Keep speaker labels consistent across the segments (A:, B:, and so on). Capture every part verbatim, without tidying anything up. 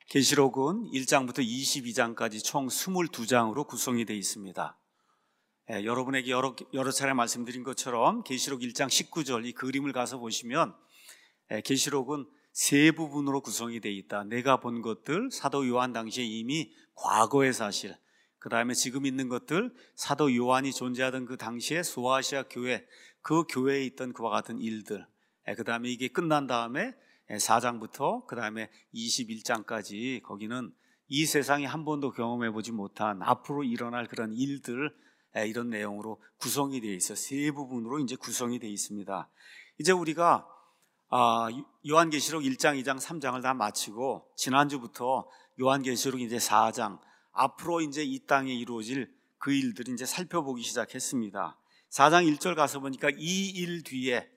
A: 계시록은 일 장부터 이십이 장까지 총 이십이 장으로 구성이 되어 있습니다. 예, 여러분에게 여러, 여러 차례 말씀드린 것처럼 계시록 일 장 십구 절 이 그림을 가서 보시면 예, 계시록은 세 부분으로 구성이 되어 있다. 내가 본 것들, 사도 요한 당시에 이미 과거의 사실, 그 다음에 지금 있는 것들, 사도 요한이 존재하던 그 당시에 소아시아 교회, 그 교회에 있던 그와 같은 일들, 예, 그 다음에 이게 끝난 다음에 사 장부터 그 다음에 이십일 장까지 거기는 이 세상이 한 번도 경험해보지 못한 앞으로 일어날 그런 일들, 이런 내용으로 구성이 되어 있어요. 세 부분으로 이제 구성이 되어 있습니다. 이제 우리가 아, 요한계시록 일 장, 이 장, 삼 장을 다 마치고 지난주부터 요한계시록 이제 사 장, 앞으로 이제 이 땅에 이루어질 그 일들을 이제 살펴보기 시작했습니다. 사 장 일 절 가서 보니까 이 일 뒤에,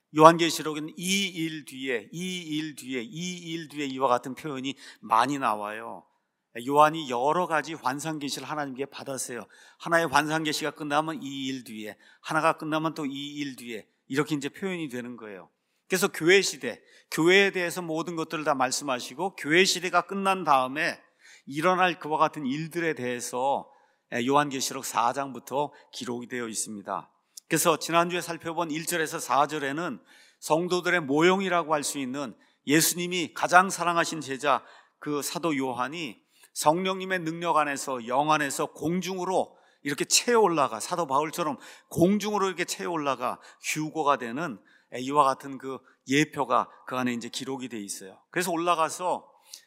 A: 요한계시록은 이 일 뒤에, 이 일 뒤에, 이 일 뒤에 이와 같은 표현이 많이 나와요. 요한이 여러 가지 환상계시를 하나님께 받았어요. 하나의 환상계시가 끝나면 이 일 뒤에, 하나가 끝나면 또 이 일 뒤에, 이렇게 이제 표현이 되는 거예요. 그래서 교회 시대, 교회에 대해서 모든 것들을 다 말씀하시고 교회 시대가 끝난 다음에 일어날 그와 같은 일들에 대해서 요한계시록 사 장부터 기록이 되어 있습니다. 그래서 지난주에 살펴본 일 절에서 사 절에는 성도들의 모형이라고 할 수 있는 예수님이 가장 사랑하신 제자 그 사도 요한이 성령님의 능력 안에서, 영 안에서 공중으로 이렇게 채어 올라가, 사도 바울처럼 공중으로 이렇게 채어 올라가 휴거가 되는 이와 같은 그 예표가 그 안에 이제 기록이 돼 있어요. 그래서 올라가서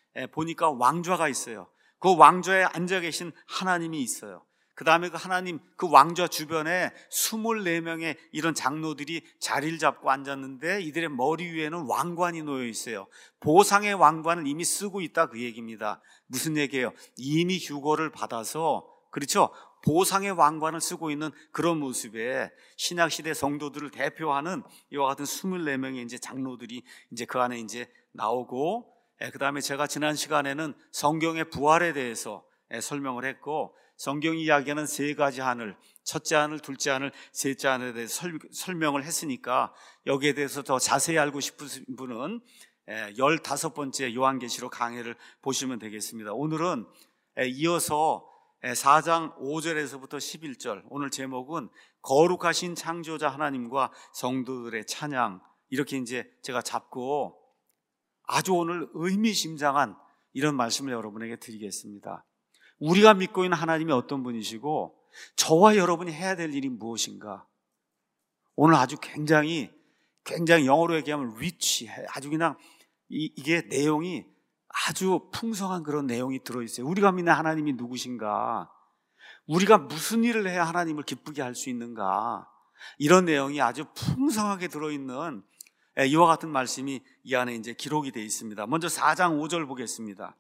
A: 보니까 왕좌가 있어요. 그 왕좌에 앉아 계신 하나님이 있어요. 그 다음에 그 하나님, 그 왕좌 주변에 이십사 명의 이런 장로들이 자리를 잡고 앉았는데 이들의 머리 위에는 왕관이 놓여 있어요. 보상의 왕관을 이미 쓰고 있다, 그 얘기입니다. 무슨 얘기예요? 이미 휴거를 받아서, 그렇죠? 보상의 왕관을 쓰고 있는 그런 모습에 신약시대 성도들을 대표하는 이와 같은 이십사 명의 이제 장로들이 이제 그 안에 이제 나오고, 그 다음에 제가 지난 시간에는 성경의 부활에 대해서 설명을 했고, 성경이 이야기하는 세 가지 하늘, 첫째 하늘, 둘째 하늘, 셋째 하늘에 대해서 설, 설명을 했으니까 여기에 대해서 더 자세히 알고 싶은 분은 열다섯 번째 요한계시록 강해를 보시면 되겠습니다. 오늘은 이어서 사 장 오 절에서부터 십일 절, 오늘 제목은 거룩하신 창조자 하나님과 성도들의 찬양, 이렇게 이제 제가 잡고 아주 오늘 의미심장한 이런 말씀을 여러분에게 드리겠습니다. 우리가 믿고 있는 하나님이 어떤 분이시고 저와 여러분이 해야 될 일이 무엇인가? 오늘 아주 굉장히 굉장히 영어로 얘기하면 rich, 아주 그냥 이, 이게 내용이 아주 풍성한 그런 내용이 들어있어요. 우리가 믿는 하나님이 누구신가? 우리가 무슨 일을 해야 하나님을 기쁘게 할 수 있는가? 이런 내용이 아주 풍성하게 들어있는 이와 같은 말씀이 이 안에 이제 기록이 되어 있습니다. 먼저 사 장 오 절 보겠습니다.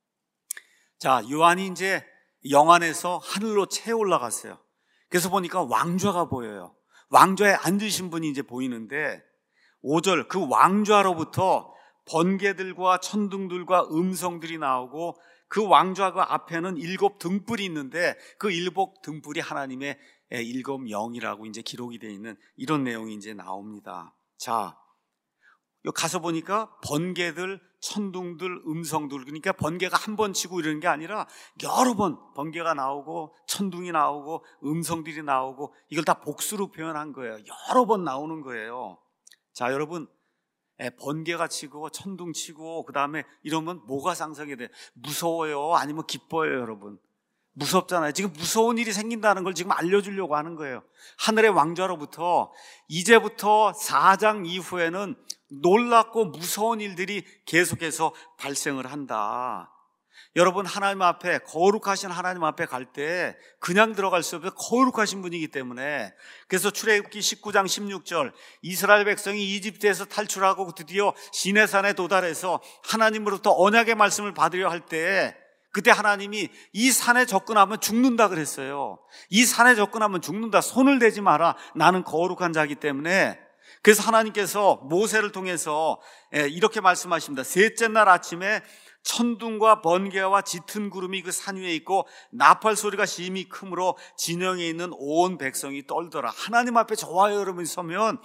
A: 자, 요한이 이제 영안에서 하늘로 채 올라갔어요. 그래서 보니까 왕좌가 보여요. 왕좌에 앉으신 분이 이제 보이는데 오 절, 그 왕좌로부터 번개들과 천둥들과 음성들이 나오고 그 왕좌가 앞에는 일곱 등불이 있는데 그 일곱 등불이 하나님의 일곱 영이라고 이제 기록이 되어 있는 이런 내용이 이제 나옵니다. 자, 여기 가서 보니까 번개들, 천둥들, 음성들, 그러니까 번개가 한 번 치고 이러는 게 아니라 여러 번 번개가 나오고 천둥이 나오고 음성들이 나오고 이걸 다 복수로 표현한 거예요. 여러 번 나오는 거예요. 자, 여러분, 번개가 치고 천둥 치고 그 다음에 이러면 뭐가 상상이 돼요? 무서워요? 아니면 기뻐요? 여러분, 무섭잖아요. 지금 무서운 일이 생긴다는 걸 지금 알려주려고 하는 거예요. 하늘의 왕좌로부터 이제부터 사 장 이후에는 놀랍고 무서운 일들이 계속해서 발생을 한다. 여러분, 하나님 앞에, 거룩하신 하나님 앞에 갈 때 그냥 들어갈 수 없어요. 거룩하신 분이기 때문에. 그래서 출애굽기 십구 장 십육 절, 이스라엘 백성이 이집트에서 탈출하고 드디어 시내산에 도달해서 하나님으로부터 언약의 말씀을 받으려 할 때 그때 하나님이 이 산에 접근하면 죽는다 그랬어요. 이 산에 접근하면 죽는다. 손을 대지 마라. 나는 거룩한 자이기 때문에. 그래서 하나님께서 모세를 통해서 이렇게 말씀하십니다. 셋째 날 아침에 천둥과 번개와 짙은 구름이 그 산 위에 있고 나팔 소리가 심히 크므로 진영에 있는 온 백성이 떨더라. 하나님 앞에 저와 여러분이 서면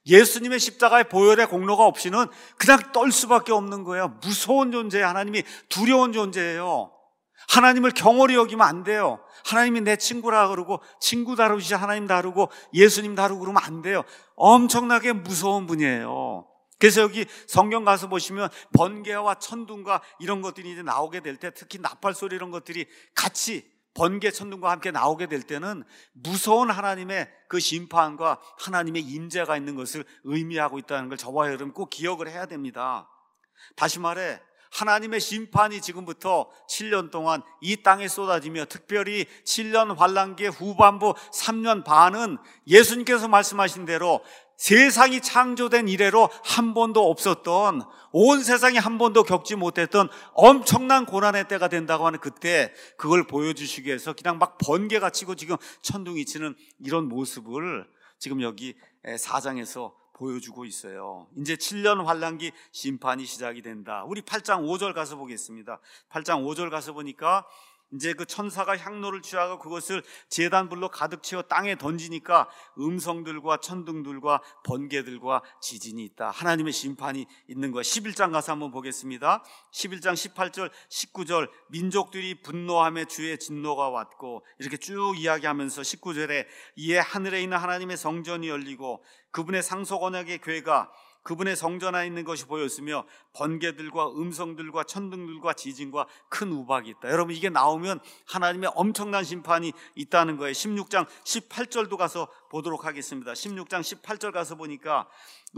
A: 예수님의 십자가의 보혈의 공로가 없이는 그냥 떨 수밖에 없는 거예요. 무서운 존재예요. 하나님이 두려운 존재예요. 하나님을 경홀히 여기면 안 돼요. 하나님이 내 친구라 그러고 친구 다루시 하나님 다루고 예수님 다루고 그러면 안 돼요. 엄청나게 무서운 분이에요. 그래서 여기 성경 가서 보시면 번개와 천둥과 이런 것들이 이제 나오게 될 때, 특히 나팔 소리 이런 것들이 같이 번개 천둥과 함께 나오게 될 때는 무서운 하나님의 그 심판과 하나님의 임재가 있는 것을 의미하고 있다는 걸 저와 여러분 꼭 기억을 해야 됩니다. 다시 말해 하나님의 심판이 지금부터 칠 년 동안 이 땅에 쏟아지며, 특별히 칠 년 환란기의 후반부 삼 년 반은 예수님께서 말씀하신 대로 세상이 창조된 이래로 한 번도 없었던, 온 세상이 한 번도 겪지 못했던 엄청난 고난의 때가 된다고 하는 그때, 그걸 보여주시기 위해서 그냥 막 번개가 치고 지금 천둥이 치는 이런 모습을 지금 여기 사 장에서 보여주고 있어요. 이제 칠 년 환란기 심판이 시작이 된다. 우리 팔 장 오 절 가서 보겠습니다. 팔 장 오 절 가서 보니까 이제 그 천사가 향로를 취하고 그것을 제단불로 가득 채워 땅에 던지니까 음성들과 천둥들과 번개들과 지진이 있다. 하나님의 심판이 있는 거야. 십일 장 가서 한번 보겠습니다. 십일 장 십팔 절 십구 절 민족들이 분노하며 주의 진노가 왔고, 이렇게 쭉 이야기하면서 십구 절에 이에 하늘에 있는 하나님의 성전이 열리고 그분의 상속 언약의 궤가 그분의 성전 안에 있는 것이 보였으며 번개들과 음성들과 천둥들과 지진과 큰 우박이 있다. 여러분, 이게 나오면 하나님의 엄청난 심판이 있다는 거예요. 십육 장 십팔 절도 가서 보도록 하겠습니다. 십육 장 십팔 절 가서 보니까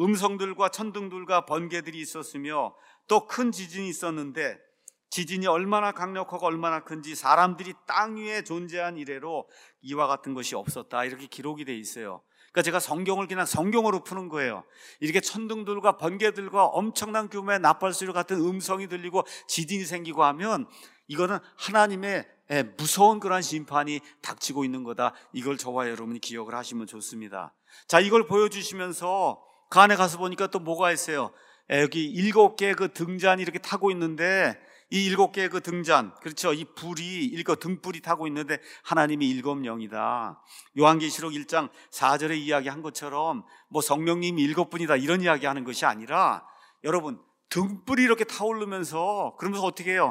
A: 음성들과 천둥들과 번개들이 있었으며 또 큰 지진이 있었는데, 지진이 얼마나 강력하고 얼마나 큰지 사람들이 땅 위에 존재한 이래로 이와 같은 것이 없었다. 이렇게 기록이 돼 있어요. 그러니까 제가 성경을 그냥 성경으로 푸는 거예요. 이렇게 천둥들과 번개들과 엄청난 규모의 나팔소리 같은 음성이 들리고 지진이 생기고 하면 이거는 하나님의 무서운 그런 심판이 닥치고 있는 거다. 이걸 저와 여러분이 기억을 하시면 좋습니다. 자, 이걸 보여주시면서 그 안에 가서 보니까 또 뭐가 있어요. 여기 일곱 개의 그 등잔이 이렇게 타고 있는데, 이 일곱 개의 그 등잔, 그렇죠, 이 불이 일곱 등불이 타고 있는데 하나님이 일곱 영이다. 요한계시록 일 장 사 절에 이야기한 것처럼 뭐 성령님이 일곱 분이다 이런 이야기하는 것이 아니라, 여러분 등불이 이렇게 타오르면서 그러면서 어떻게 해요?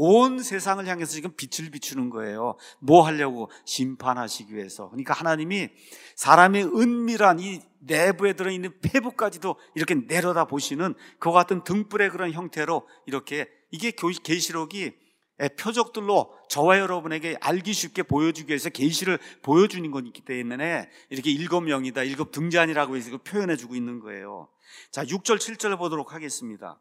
A: 온 세상을 향해서 지금 빛을 비추는 거예요. 뭐 하려고? 심판하시기 위해서. 그러니까 하나님이 사람의 은밀한 이 내부에 들어있는 폐부까지도 이렇게 내려다 보시는 그와 같은 등불의 그런 형태로, 이렇게 이게 계시록이 표적들로 저와 여러분에게 알기 쉽게 보여주기 위해서 계시를 보여주는 거기 때문에 이렇게 일곱 영이다, 일곱 등잔이라고 해서 표현해주고 있는 거예요. 자, 육 절 칠 절 보도록 하겠습니다.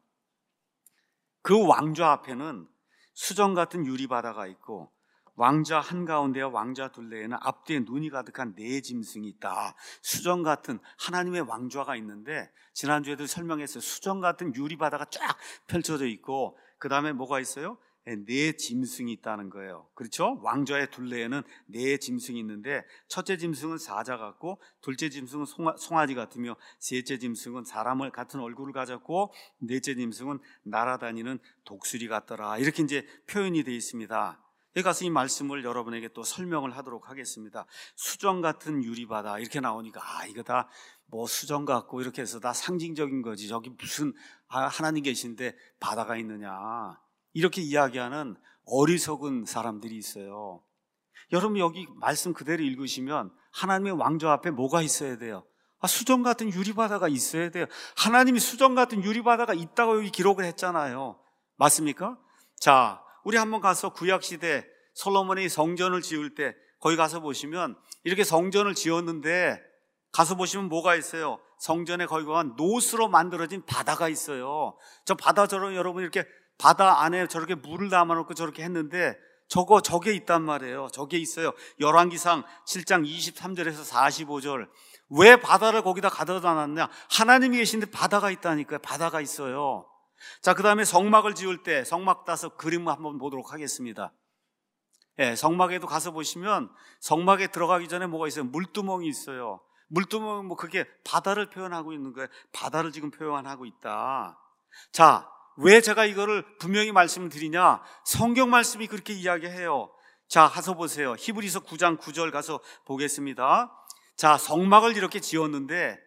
A: 그 왕좌 앞에는 수정 같은 유리바다가 있고 왕좌 한가운데와 왕좌 둘레에는 앞뒤에 눈이 가득한 네 짐승이 있다. 수정 같은 하나님의 왕좌가 있는데, 지난주에도 설명했어요. 수정 같은 유리바다가 쫙 펼쳐져 있고 그 다음에 뭐가 있어요? 네 짐승이 있다는 거예요. 그렇죠? 왕좌의 둘레에는 네 짐승이 있는데, 첫째 짐승은 사자 같고, 둘째 짐승은 송아, 송아지 같으며, 셋째 짐승은 사람을 같은 얼굴을 가졌고, 넷째 짐승은 날아다니는 독수리 같더라. 이렇게 이제 표현이 되어 있습니다. 여기 가서 이 말씀을 여러분에게 또 설명을 하도록 하겠습니다. 수정 같은 유리바다 이렇게 나오니까 아 이거 다 뭐 수정 같고 이렇게 해서 다 상징적인 거지, 저기 무슨 하나님 계신데 바다가 있느냐, 이렇게 이야기하는 어리석은 사람들이 있어요. 여러분 여기 말씀 그대로 읽으시면 하나님의 왕좌 앞에 뭐가 있어야 돼요? 아, 수정 같은 유리바다가 있어야 돼요. 하나님이 수정 같은 유리바다가 있다고 여기 기록을 했잖아요. 맞습니까? 자, 우리 한번 가서 구약시대 솔로몬이 성전을 지을 때 거기 가서 보시면 이렇게 성전을 지었는데, 가서 보시면 뭐가 있어요? 성전에 거기 가면 노스로 만들어진 바다가 있어요. 저 바다처럼 여러분 이렇게 바다 안에 저렇게 물을 담아놓고 저렇게 했는데 저거 저게 있단 말이에요. 저게 있어요. 열왕기상 칠 장 이십삼 절에서 사십오 절. 왜 바다를 거기다 가져다 놨냐? 하나님이 계신데 바다가 있다니까요. 바다가 있어요. 자, 그 다음에 성막을 지을 때 성막 따서 그림을 한번 보도록 하겠습니다. 예, 성막에도 가서 보시면 성막에 들어가기 전에 뭐가 있어요? 물두멍이 있어요. 물두멍은 뭐 그게 바다를 표현하고 있는 거예요. 바다를 지금 표현하고 있다. 자, 왜 제가 이거를 분명히 말씀을 드리냐? 성경 말씀이 그렇게 이야기해요. 자, 가서 보세요. 히브리서 구 장 구 절 가서 보겠습니다. 자, 성막을 이렇게 지었는데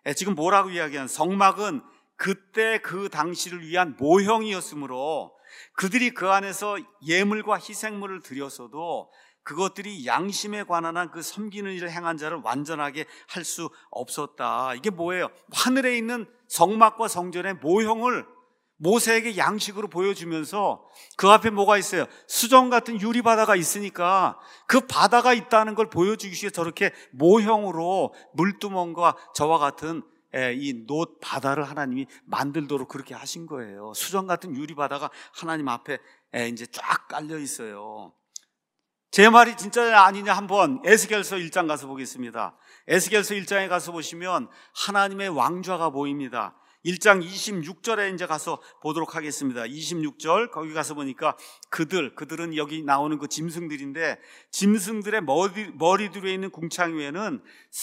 A: 지금 뭐라고 이야기하는, 성막은 그때 그 당시를 위한 모형이었으므로 그들이 그 안에서 예물과 희생물을 드렸어도 그것들이 양심에 관한 한 그 섬기는 일을 행한 자를 완전하게 할 수 없었다. 이게 뭐예요? 하늘에 있는 성막과 성전의 모형을 모세에게 양식으로 보여주면서 그 앞에 뭐가 있어요? 수정 같은 유리바다가 있으니까 그 바다가 있다는 걸 보여주기 위해 저렇게 모형으로 물두멍과 저와 같은 이 놋 바다를 하나님이 만들도록 그렇게 하신 거예요. 수정 같은 유리바다가 하나님 앞에 이제 쫙 깔려 있어요. 제 말이 진짜 아니냐 한번 에스겔서 일 장 가서 보겠습니다. 에스겔서 일 장에 가서 보시면 하나님의 왕좌가 보입니다. 일 장 이십육 절에 이제 가서 보도록 하겠습니다. 이십육 절 거기 가서 보니까 그들, 그들은 여기 나오는 그 짐승들인데 짐승들의 머리, 머리들에 있는 궁창 위에는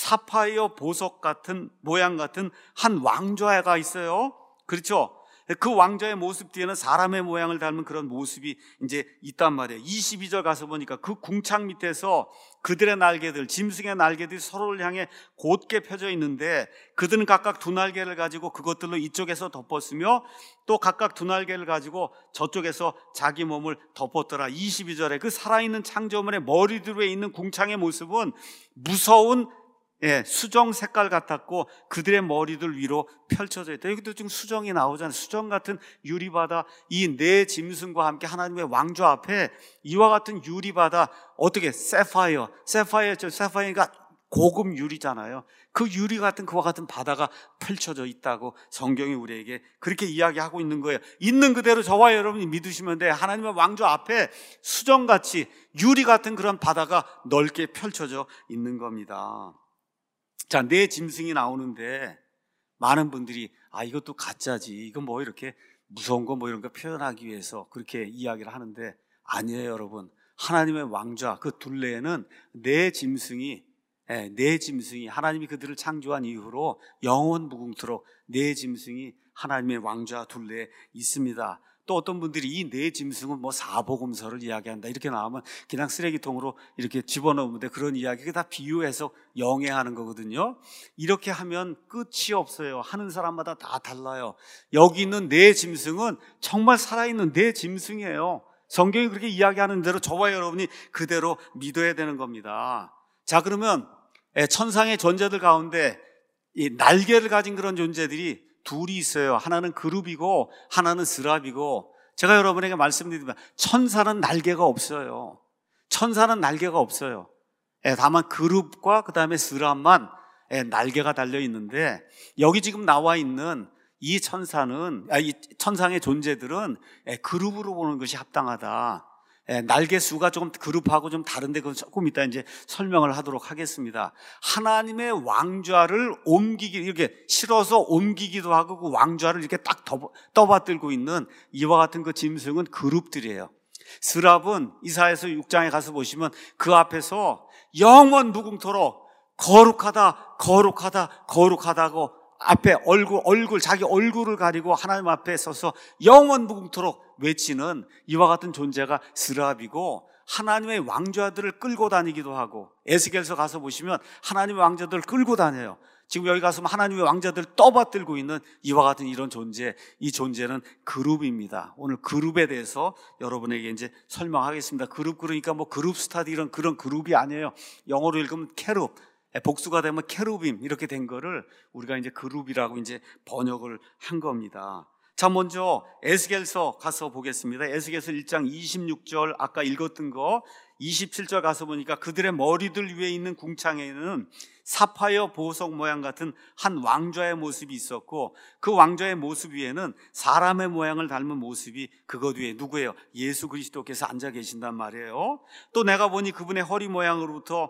A: 사파이어 보석 같은 모양 같은 한 왕좌가 있어요. 그렇죠? 그 왕좌의 모습 뒤에는 사람의 모양을 닮은 그런 모습이 이제 있단 말이에요. 이십이 절 가서 보니까 그 궁창 밑에서 그들의 날개들, 짐승의 날개들이 서로를 향해 곧게 펴져 있는데 그들은 각각 두 날개를 가지고 그것들로 이쪽에서 덮었으며 또 각각 두 날개를 가지고 저쪽에서 자기 몸을 덮었더라. 이십이 절에 그 살아있는 창조물의 머리들 위에 있는 궁창의 모습은 무서운 예, 수정 색깔 같았고 그들의 머리들 위로 펼쳐져 있다. 여기도 지금 수정이 나오잖아요. 수정 같은 유리바다, 이 네 짐승과 함께 하나님의 왕좌 앞에 이와 같은 유리바다, 어떻게 세파이어, 세파이어, 저 세파이어가 고급 유리잖아요. 그 유리 같은 그와 같은 바다가 펼쳐져 있다고 성경이 우리에게 그렇게 이야기하고 있는 거예요. 있는 그대로 저와 여러분이 믿으시면 돼. 하나님의 왕좌 앞에 수정같이 유리 같은 그런 바다가 넓게 펼쳐져 있는 겁니다. 자, 네 짐승이 나오는데 많은 분들이 아 이것도 가짜지, 이건 뭐 이렇게 무서운 거 뭐 이런 거 표현하기 위해서 그렇게 이야기를 하는데 아니에요. 여러분, 하나님의 왕좌 그 둘레에는 네 짐승이 네, 네 짐승이 하나님이 그들을 창조한 이후로 영원 무궁토록 네 짐승이 하나님의 왕좌 둘레에 있습니다. 또 어떤 분들이 이 네 짐승은 뭐 사복음서를 이야기한다 이렇게 나오면 그냥 쓰레기통으로 이렇게 집어넣는데 그런 이야기가 다 비유해서 영해하는 거거든요. 이렇게 하면 끝이 없어요. 하는 사람마다 다 달라요. 여기 있는 네 짐승은 정말 살아있는 네 짐승이에요. 성경이 그렇게 이야기하는 대로 저와 여러분이 그대로 믿어야 되는 겁니다. 자, 그러면 천상의 존재들 가운데 이 날개를 가진 그런 존재들이 둘이 있어요. 하나는 그룹이고 하나는 스랍이고, 제가 여러분에게 말씀드리면 천사는 날개가 없어요. 천사는 날개가 없어요. 다만 그룹과 그 다음에 스랍만 날개가 달려 있는데, 여기 지금 나와 있는 이 천사는, 이 천상의 존재들은 그룹으로 보는 것이 합당하다. 날개 수가 조금 그룹하고 좀 다른데 그건 조금 이따 이제 설명을 하도록 하겠습니다. 하나님의 왕좌를 옮기기, 이렇게 실어서 옮기기도 하고 그 왕좌를 이렇게 딱 떠받들고 있는 이와 같은 그 짐승은 그룹들이에요. 스랍은 이사야서 육 장에 가서 보시면 그 앞에서 영원 무궁토록 거룩하다, 거룩하다, 거룩하다고 앞에 얼굴, 얼굴, 자기 얼굴을 가리고 하나님 앞에 서서 영원 무궁토록 외치는 이와 같은 존재가 스랍이고, 하나님의 왕좌들을 끌고 다니기도 하고, 에스겔서 가서 보시면 하나님의 왕좌들을 끌고 다녀요. 지금 여기 가서 하나님의 왕좌들을 떠받들고 있는 이와 같은 이런 존재, 이 존재는 그룹입니다. 오늘 그룹에 대해서 여러분에게 이제 설명하겠습니다. 그룹, 그러니까 뭐 그룹 스타디 이런 그런 그룹이 아니에요. 영어로 읽으면 캐룹, 복수가 되면 캐루빔 이렇게 된 거를 우리가 이제 그룹이라고 이제 번역을 한 겁니다. 자, 먼저 에스겔서 가서 보겠습니다. 에스겔서 일 장 이십육 절 아까 읽었던 거, 이십칠 절 가서 보니까 그들의 머리들 위에 있는 궁창에는 사파이어 보석 모양 같은 한 왕좌의 모습이 있었고, 그 왕좌의 모습 위에는 사람의 모양을 닮은 모습이 그것 위에 누구예요? 예수 그리스도께서 앉아 계신단 말이에요. 또 내가 보니 그분의 허리 모양으로부터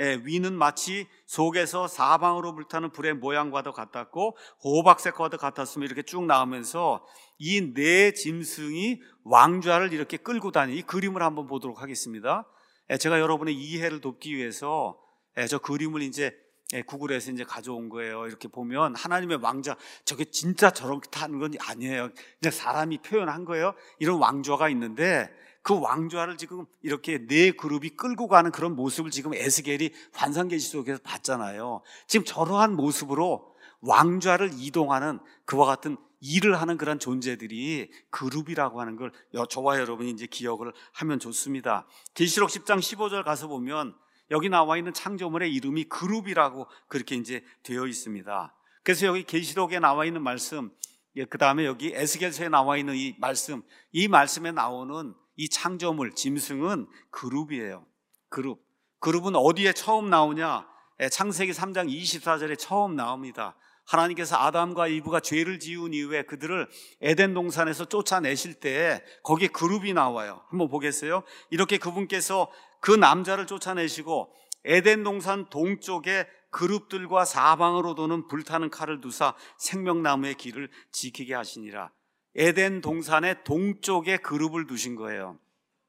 A: 위는 마치 속에서 사방으로 불타는 불의 모양과도 같았고 호박색과도 같았으며, 이렇게 쭉 나오면서 이 네 짐승이 왕좌를 이렇게 끌고 다니는 이 그림을 한번 보도록 하겠습니다. 제가 여러분의 이해를 돕기 위해서 저 그림을 이제 구글에서 이제 가져온 거예요. 이렇게 보면 하나님의 왕좌, 저게 진짜 저렇게 하는 건 아니에요. 그냥 사람이 표현한 거예요. 이런 왕좌가 있는데 그 왕좌를 지금 이렇게 네 그룹이 끌고 가는 그런 모습을 지금 에스겔이 환상계시 속에서 봤잖아요. 지금 저러한 모습으로 왕좌를 이동하는 그와 같은 일을 하는 그런 존재들이 그룹이라고 하는 걸 저와 여러분이 이제 기억을 하면 좋습니다. 계시록 십 장 십오 절 가서 보면 여기 나와 있는 창조물의 이름이 그룹이라고 그렇게 이제 되어 있습니다. 그래서 여기 계시록에 나와 있는 말씀, 그 다음에 여기 에스겔서에 나와 있는 이 말씀, 이 말씀에 나오는 이 창조물, 짐승은 그룹이에요. 그룹. 그룹은 어디에 처음 나오냐? 창세기 삼 장 이십사 절에 처음 나옵니다. 하나님께서 아담과 이브가 죄를 지은 이후에 그들을 에덴 동산에서 쫓아내실 때 거기에 그룹이 나와요. 한번 보겠어요? 이렇게 그분께서 그 남자를 쫓아내시고 에덴 동산 동쪽에 그룹들과 사방으로 도는 불타는 칼을 두사 생명나무의 길을 지키게 하시니라. 에덴 동산의 동쪽에 그룹을 두신 거예요.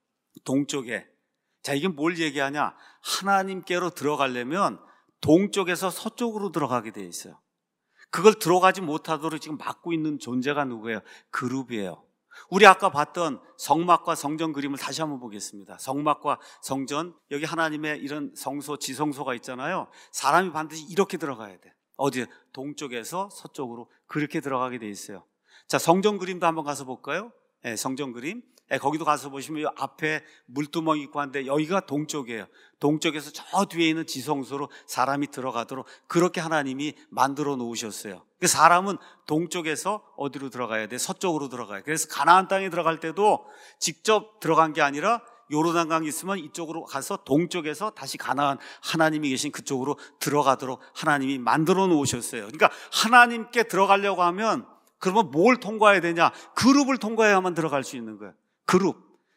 A: 동쪽에. 자, 이게 뭘 얘기하냐? 하나님께로 들어가려면 동쪽에서 서쪽으로 들어가게 돼 있어요. 그걸 들어가지 못하도록 지금 막고 있는 존재가 누구예요? 그룹이에요. 우리 아까 봤던 성막과 성전 그림을 다시 한번 보겠습니다. 성막과 성전, 여기 하나님의 이런 성소, 지성소가 있잖아요. 사람이 반드시 이렇게 들어가야 돼. 어디? 동쪽에서 서쪽으로 그렇게 들어가게 돼 있어요. 자, 성전 그림도 한번 가서 볼까요? 네, 성전 그림. 네, 거기도 가서 보시면 이 앞에 물두멍이 있고 한데 여기가 동쪽이에요. 동쪽에서 저 뒤에 있는 지성소로 사람이 들어가도록 그렇게 하나님이 만들어 놓으셨어요. 사람은 동쪽에서 어디로 들어가야 돼? 서쪽으로 들어가요. 그래서 가나안 땅에 들어갈 때도 직접 들어간 게 아니라 요르단강이 있으면 이쪽으로 가서 동쪽에서 다시 가나안, 하나님이 계신 그쪽으로 들어가도록 하나님이 만들어 놓으셨어요. 그러니까 하나님께 들어가려고 하면 그러면 뭘 통과해야 되냐? 그룹을 통과해야만 들어갈 수 있는 거예요. 그룹.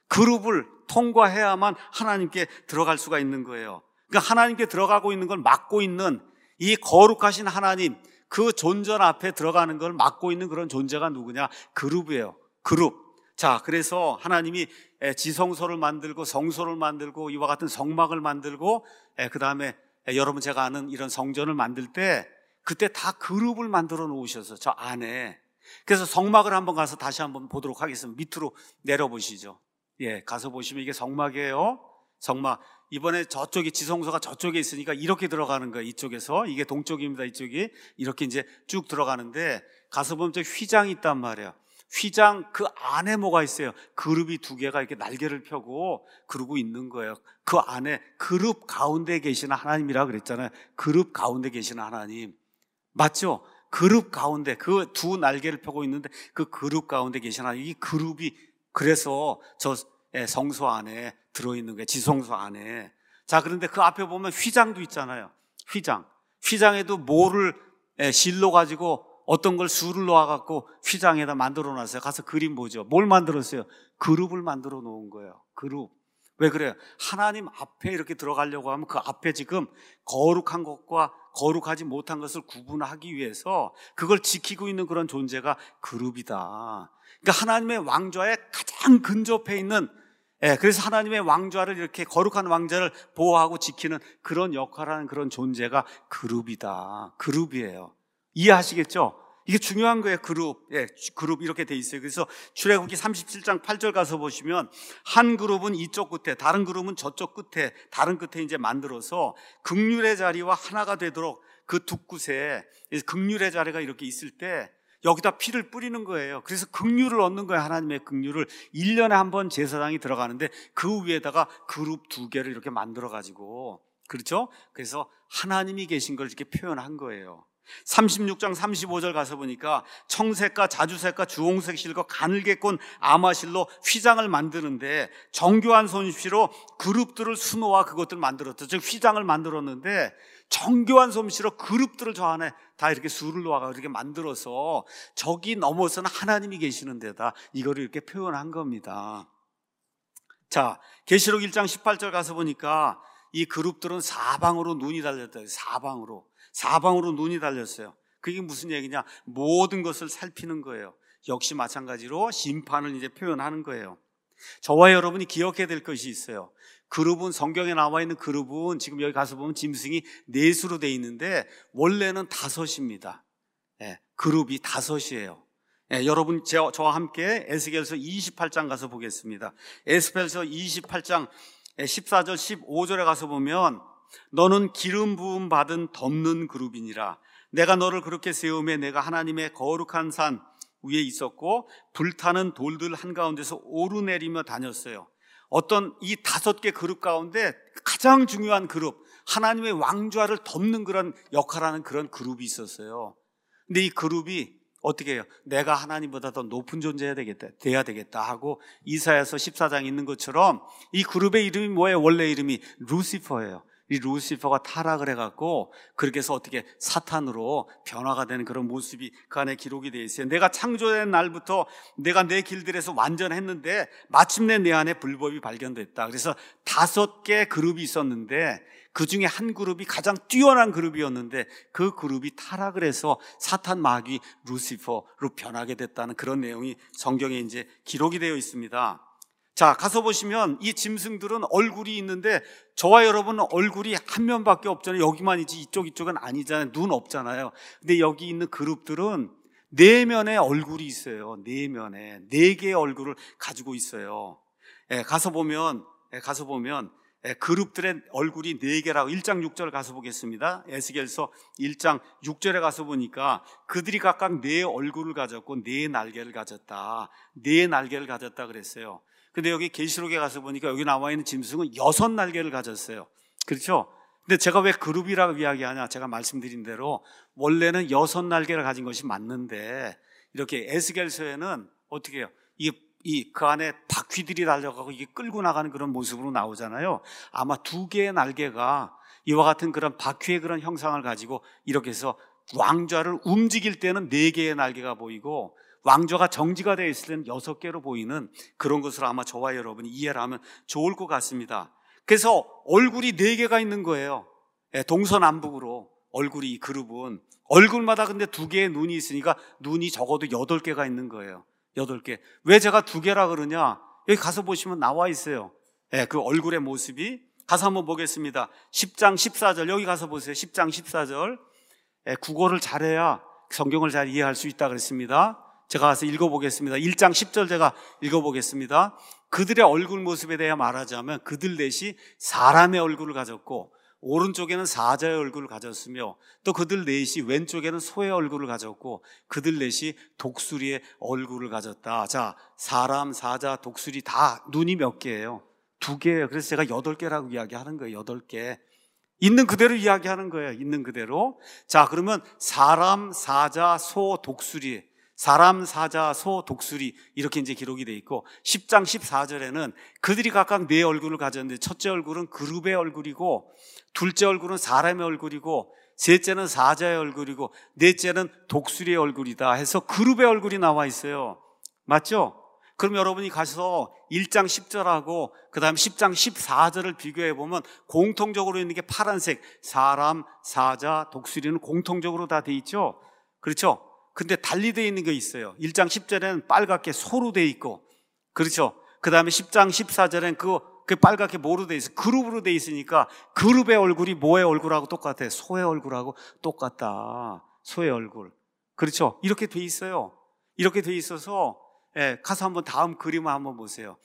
A: 그룹을 통과해야만 하나님께 들어갈 수가 있는 거예요. 그러니까 하나님께 들어가고 있는 걸 막고 있는 이 거룩하신 하나님, 그 존재 앞에 들어가는 걸 막고 있는 그런 존재가 누구냐? 그룹이에요. 그룹. 자, 그래서 하나님이 지성소를 만들고 성소를 만들고 이와 같은 성막을 만들고 그 다음에 여러분 제가 아는 이런 성전을 만들 때 그때 다 그룹을 만들어 놓으셔서 저 안에. 그래서 성막을 한번 가서 다시 한번 보도록 하겠습니다. 밑으로 내려보시죠. 예, 가서 보시면 이게 성막이에요. 성막. 이번에 저쪽에 지성소가 저쪽에 있으니까 이렇게 들어가는 거예요. 이쪽에서. 이게 동쪽입니다. 이쪽이. 이렇게 이제 쭉 들어가는데 가서 보면 저 휘장이 있단 말이에요. 휘장 그 안에 뭐가 있어요? 그룹이 두 개가 이렇게 날개를 펴고 그러고 있는 거예요. 그 안에 그룹 가운데 계시는 하나님이라고 그랬잖아요. 그룹 가운데 계시는 하나님. 맞죠? 그룹 가운데 그 두 날개를 펴고 있는데 그 그룹 가운데 계시는 하나님. 이 그룹이 그래서 저 성소 안에 들어있는 거예요. 지성소 안에. 자, 그런데 그 앞에 보면 휘장도 있잖아요. 휘장. 휘장에도 뭐를 실로 가지고 어떤 걸 수를 놓아갖고 휘장에다 만들어 놨어요. 가서 그림 보죠. 뭘 만들었어요? 그룹을 만들어 놓은 거예요. 그룹. 왜 그래요? 하나님 앞에 이렇게 들어가려고 하면 그 앞에 지금 거룩한 것과 거룩하지 못한 것을 구분하기 위해서 그걸 지키고 있는 그런 존재가 그룹이다. 그러니까 하나님의 왕좌에 가장 근접해 있는, 예, 그래서 하나님의 왕좌를 이렇게 거룩한 왕좌를 보호하고 지키는 그런 역할을 하는 그런 존재가 그룹이다. 그룹이에요. 이해하시겠죠? 이게 중요한 거예요. 그룹. 예, 그룹 이렇게 돼 있어요. 그래서 출애굽기 삼십칠 장 팔 절 가서 보시면 한 그룹은 이쪽 끝에, 다른 그룹은 저쪽 끝에, 다른 끝에 이제 만들어서 극률의 자리와 하나가 되도록 그 두 끝에 극률의 자리가 이렇게 있을 때 여기다 피를 뿌리는 거예요. 그래서 극률을 얻는 거예요. 하나님의 극률을. 일 년에 한 번 제사장이 들어가는데 그 위에다가 그룹 두 개를 이렇게 만들어 가지고, 그렇죠? 그래서 하나님이 계신 걸 이렇게 표현한 거예요. 삼십육 장 삼십오 절 가서 보니까 청색과 자주색과 주홍색 실과 가늘게꼰 아마실로 휘장을 만드는데 정교한 솜씨로 그룹들을 수놓아 그것들 만들었죠. 즉 휘장을 만들었는데 정교한 솜씨로 그룹들을 저 안에 다 이렇게 수를 놓아가 이렇게 만들어서 저기 넘어서는 하나님이 계시는 데다 이거를 이렇게 표현한 겁니다. 자, 계시록 일 장 십팔 절 가서 보니까 이 그룹들은 사방으로 눈이 달렸다. 사방으로. 사방으로 눈이 달렸어요. 그게 무슨 얘기냐? 모든 것을 살피는 거예요. 역시 마찬가지로 심판을 이제 표현하는 거예요. 저와 여러분이 기억해야 될 것이 있어요. 그룹은, 성경에 나와 있는 그룹은 지금 여기 가서 보면 짐승이 넷으로 돼 있는데 원래는 다섯입니다. 예, 그룹이 다섯이에요. 예, 여러분 저, 저와 함께 에스겔서 이십팔 장 가서 보겠습니다. 에스겔서 이십팔 장 십사 절 십오 절에 가서 보면 너는 기름 부음 받은 덮는 그룹이니라. 내가 너를 그렇게 세우며 내가 하나님의 거룩한 산 위에 있었고 불타는 돌들 한가운데서 오르내리며 다녔어요. 어떤 이 다섯 개 그룹 가운데 가장 중요한 그룹, 하나님의 왕좌를 덮는 그런 역할하는 그런 그룹이 있었어요. 근데 이 그룹이 어떻게 해요? 내가 하나님보다 더 높은 존재해야 되겠다, 돼야 되겠다 하고 이사야서 십사 장에 있는 것처럼 이 그룹의 이름이 뭐예요? 원래 이름이 루시퍼예요. 이 루시퍼가 타락을 해갖고 그렇게 해서 어떻게 사탄으로 변화가 되는 그런 모습이 그 안에 기록이 되어 있어요. 내가 창조된 날부터 내가 내 길들에서 완전했는데 마침내 내 안에 불법이 발견됐다. 그래서 다섯 개 그룹이 있었는데 그 중에 한 그룹이 가장 뛰어난 그룹이었는데 그 그룹이 타락을 해서 사탄 마귀 루시퍼로 변하게 됐다는 그런 내용이 성경에 이제 기록이 되어 있습니다. 자, 가서 보시면 이 짐승들은 얼굴이 있는데 저와 여러분은 얼굴이 한 면밖에 없잖아요. 여기만 있지 이쪽 이쪽은 아니잖아요. 눈 없잖아요. 근데 여기 있는 그룹들은 네 면의 얼굴이 있어요. 네 면에 네 개의 얼굴을 가지고 있어요. 예, 가서 보면 예, 가서 보면 예, 그룹들의 얼굴이 네 개라고 일 장 육 절 가서 보겠습니다. 에스겔서 일 장 육 절에 가서 보니까 그들이 각각 네 얼굴을 가졌고 네 날개를 가졌다. 네 날개를 가졌다 그랬어요. 근데 여기 계시록에 가서 보니까 여기 나와 있는 짐승은 여섯 날개를 가졌어요. 그렇죠? 근데 제가 왜 그룹이라고 이야기하냐? 제가 말씀드린 대로 원래는 여섯 날개를 가진 것이 맞는데 이렇게 에스겔서에는 어떻게 해요? 이, 이, 그 안에 바퀴들이 달려가고 이게 끌고 나가는 그런 모습으로 나오잖아요. 아마 두 개의 날개가 이와 같은 그런 바퀴의 그런 형상을 가지고 이렇게 해서 왕좌를 움직일 때는 네 개의 날개가 보이고 왕좌가 정지가 되어 있을 때는 여섯 개로 보이는 그런 것으로 아마 저와 여러분이 이해를 하면 좋을 것 같습니다. 그래서 얼굴이 네 개가 있는 거예요. 동서남북으로 얼굴이 이 그룹은 얼굴마다 근데 두 개의 눈이 있으니까 눈이 적어도 여덟 개가 있는 거예요. 여덟 개. 왜 제가 두 개라 그러냐? 여기 가서 보시면 나와 있어요. 그 얼굴의 모습이. 가서 한번 보겠습니다. 십 장 십사 절 여기 가서 보세요. 십 장 십사 절. 국어를 잘해야 성경을 잘 이해할 수 있다 그랬습니다. 제가 가서 읽어보겠습니다. 일 장 십 절 제가 읽어보겠습니다. 그들의 얼굴 모습에 대해 말하자면 그들 넷이 사람의 얼굴을 가졌고 오른쪽에는 사자의 얼굴을 가졌으며 또 그들 넷이 왼쪽에는 소의 얼굴을 가졌고 그들 넷이 독수리의 얼굴을 가졌다. 자, 사람, 사자, 독수리 다 눈이 몇 개예요? 두 개예요. 그래서 제가 여덟 개라고 이야기하는 거예요. 여덟 개. 있는 그대로 이야기하는 거예요. 있는 그대로. 자, 그러면 사람, 사자, 소, 독수리, 사람, 사자, 소, 독수리 이렇게 이제 기록이 돼 있고 십 장 십사 절에는 그들이 각각 네 얼굴을 가졌는데 첫째 얼굴은 그룹의 얼굴이고 둘째 얼굴은 사람의 얼굴이고 셋째는 사자의 얼굴이고 넷째는 독수리의 얼굴이다 해서 그룹의 얼굴이 나와 있어요. 맞죠? 그럼 여러분이 가서 일 장 십 절하고 그 다음 십 장 십사 절을 비교해 보면 공통적으로 있는 게 파란색 사람, 사자, 독수리는 공통적으로 다 돼 있죠. 그렇죠? 근데 달리 되어 있는 게 있어요. 일 장 십 절에는 빨갛게 소로 되어 있고 그렇죠? 그 다음에 십 장 십사 절에는 그, 그 빨갛게 뭐로 되어 있어요? 그룹으로 되어 있으니까 그룹의 얼굴이 뭐의 얼굴하고 똑같아요? 소의 얼굴하고 똑같다. 소의 얼굴. 그렇죠? 이렇게 돼 있어요. 이렇게 돼 있어서 예, 가서 한번 다음 그림을 한번 보세요.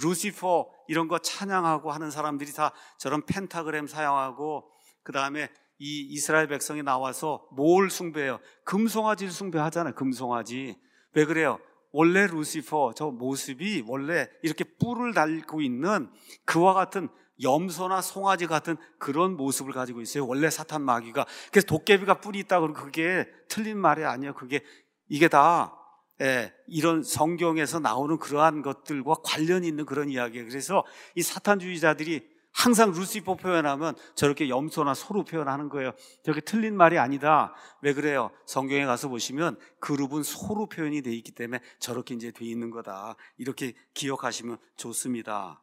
A: 루시퍼 이런 거 찬양하고 하는 사람들이 다 저런 펜타그램 사용하고 그 다음에 이 이스라엘 백성이 나와서 뭘 숭배해요? 금송아지를 숭배하잖아요. 금송아지. 왜 그래요? 원래 루시퍼 저 모습이 원래 이렇게 뿔을 달고 있는 그와 같은 염소나 송아지 같은 그런 모습을 가지고 있어요. 원래 사탄 마귀가. 그래서 도깨비가 뿔이 있다고 그러면 그게 틀린 말이 아니에요. 그게 이게 다 예, 이런 성경에서 나오는 그러한 것들과 관련이 있는 그런 이야기예요. 그래서 이 사탄주의자들이 항상 루시퍼 표현하면 저렇게 염소나 소로 표현하는 거예요. 저렇게 틀린 말이 아니다. 왜 그래요? 성경에 가서 보시면 그룹은 소로 표현이 되어 있기 때문에 저렇게 이제 되어 있는 거다. 이렇게 기억하시면 좋습니다.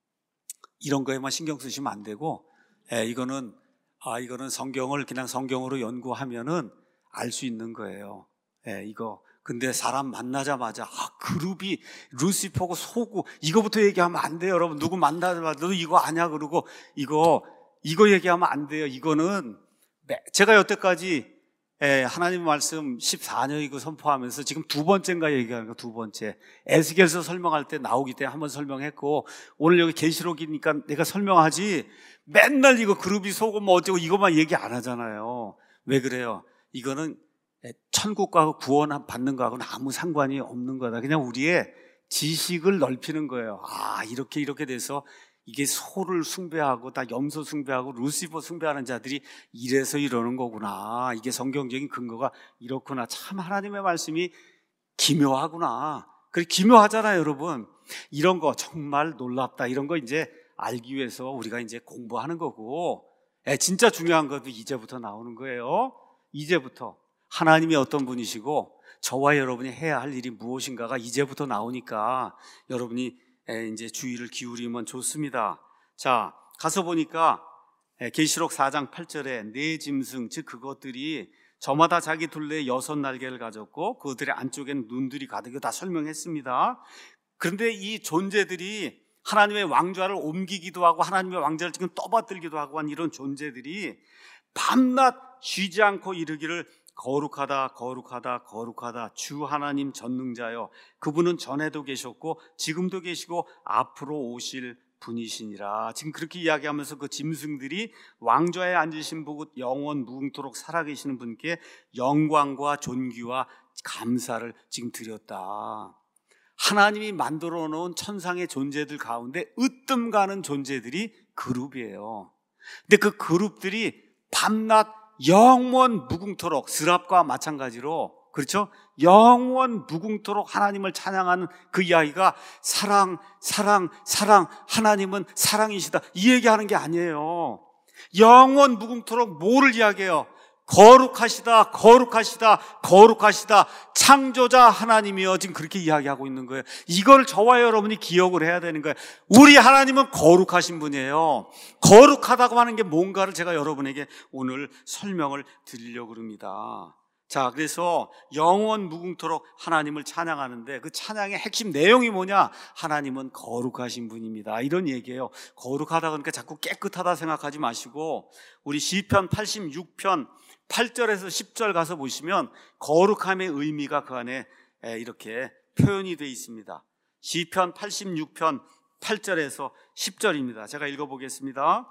A: 이런 거에만 신경 쓰시면 안 되고, 예, 이거는 아 이거는 성경을 그냥 성경으로 연구하면은 알 수 있는 거예요. 예, 이거. 근데 사람 만나자마자 아 그룹이 루시퍼고 소고 이거부터 얘기하면 안 돼요. 여러분 누구 만나자마자 너 이거 아냐 그러고 이거 이거 얘기하면 안 돼요. 이거는 제가 여태까지 예, 하나님 말씀 십사 년 이거 선포하면서 지금 두 번째인가 얘기하는 거 두 번째 에스겔서 설명할 때 나오기 때문에 한번 설명했고 오늘 여기 계시록이니까 내가 설명하지 맨날 이거 그룹이 소고 뭐 어쩌고 이것만 얘기 안 하잖아요. 왜 그래요? 이거는 천국과 구원 받는 거하고는 아무 상관이 없는 거다. 그냥 우리의 지식을 넓히는 거예요. 아, 이렇게 이렇게 돼서 이게 소를 숭배하고 다 염소 숭배하고 루시퍼 숭배하는 자들이 이래서 이러는 거구나. 이게 성경적인 근거가 이렇구나. 참 하나님의 말씀이 기묘하구나. 그래, 기묘하잖아요, 여러분. 이런 거 정말 놀랍다. 이런 거 이제 알기 위해서 우리가 이제 공부하는 거고, 예, 진짜 중요한 것도 이제부터 나오는 거예요. 이제부터 하나님이 어떤 분이시고 저와 여러분이 해야 할 일이 무엇인가가 이제부터 나오니까 여러분이 이제 주의를 기울이면 좋습니다. 자, 가서 보니까 계시록 사 장 팔 절에 네 짐승, 즉 그것들이 저마다 자기 둘레에 여섯 날개를 가졌고 그들의 안쪽에는 눈들이 가득, 다 설명했습니다. 그런데 이 존재들이 하나님의 왕좌를 옮기기도 하고 하나님의 왕좌를 지금 떠받들기도 하고 한 이런 존재들이 밤낮 쉬지 않고 이르기를 거룩하다 거룩하다 거룩하다 주 하나님 전능자여, 그분은 전에도 계셨고 지금도 계시고 앞으로 오실 분이시니라. 지금 그렇게 이야기하면서 그 짐승들이 왕좌에 앉으신 분, 영원 무궁토록 살아계시는 분께 영광과 존귀와 감사를 지금 드렸다. 하나님이 만들어 놓은 천상의 존재들 가운데 으뜸 가는 존재들이 그룹이에요. 근데 그 그룹들이 밤낮 영원 무궁토록, 스랍과 마찬가지로, 그렇죠? 영원 무궁토록 하나님을 찬양하는 그 이야기가 사랑, 사랑, 사랑, 하나님은 사랑이시다, 이 얘기하는 게 아니에요. 영원 무궁토록 뭐를 이야기해요? 거룩하시다, 거룩하시다, 거룩하시다, 창조자 하나님이여, 지금 그렇게 이야기하고 있는 거예요. 이걸 저와 여러분이 기억을 해야 되는 거예요. 우리 하나님은 거룩하신 분이에요. 거룩하다고 하는 게 뭔가를 제가 여러분에게 오늘 설명을 드리려고 합니다. 자, 그래서 영원 무궁토록 하나님을 찬양하는데 그 찬양의 핵심 내용이 뭐냐? 하나님은 거룩하신 분입니다, 이런 얘기예요. 거룩하다 그러니까 자꾸 깨끗하다 생각하지 마시고, 우리 시편 팔십육 편 팔 절에서 십 절 가서 보시면 거룩함의 의미가 그 안에 이렇게 표현이 되어 있습니다. 시편 팔십육 편 팔 절에서 십 절입니다. 제가 읽어보겠습니다.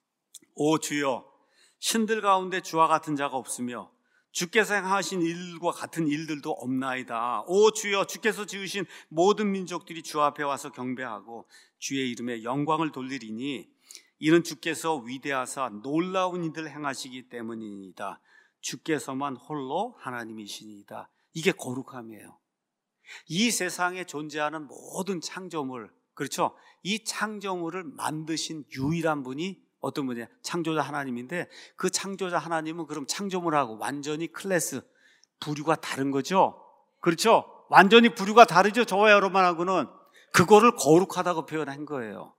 A: 오 주여, 신들 가운데 주와 같은 자가 없으며 주께서 행하신 일과 같은 일들도 없나이다. 오 주여, 주께서 지으신 모든 민족들이 주 앞에 와서 경배하고 주의 이름에 영광을 돌리리니 이는 주께서 위대하사 놀라운 일을 행하시기 때문이니이다. 주께서만 홀로 하나님이시니이다. 이게 거룩함이에요. 이 세상에 존재하는 모든 창조물, 그렇죠? 이 창조물을 만드신 유일한 분이 어떤 분이냐? 창조자 하나님인데, 그 창조자 하나님은 그럼 창조물하고 완전히 클래스, 부류가 다른 거죠? 그렇죠? 완전히 부류가 다르죠? 저와 여러분하고는. 그거를 거룩하다고 표현한 거예요.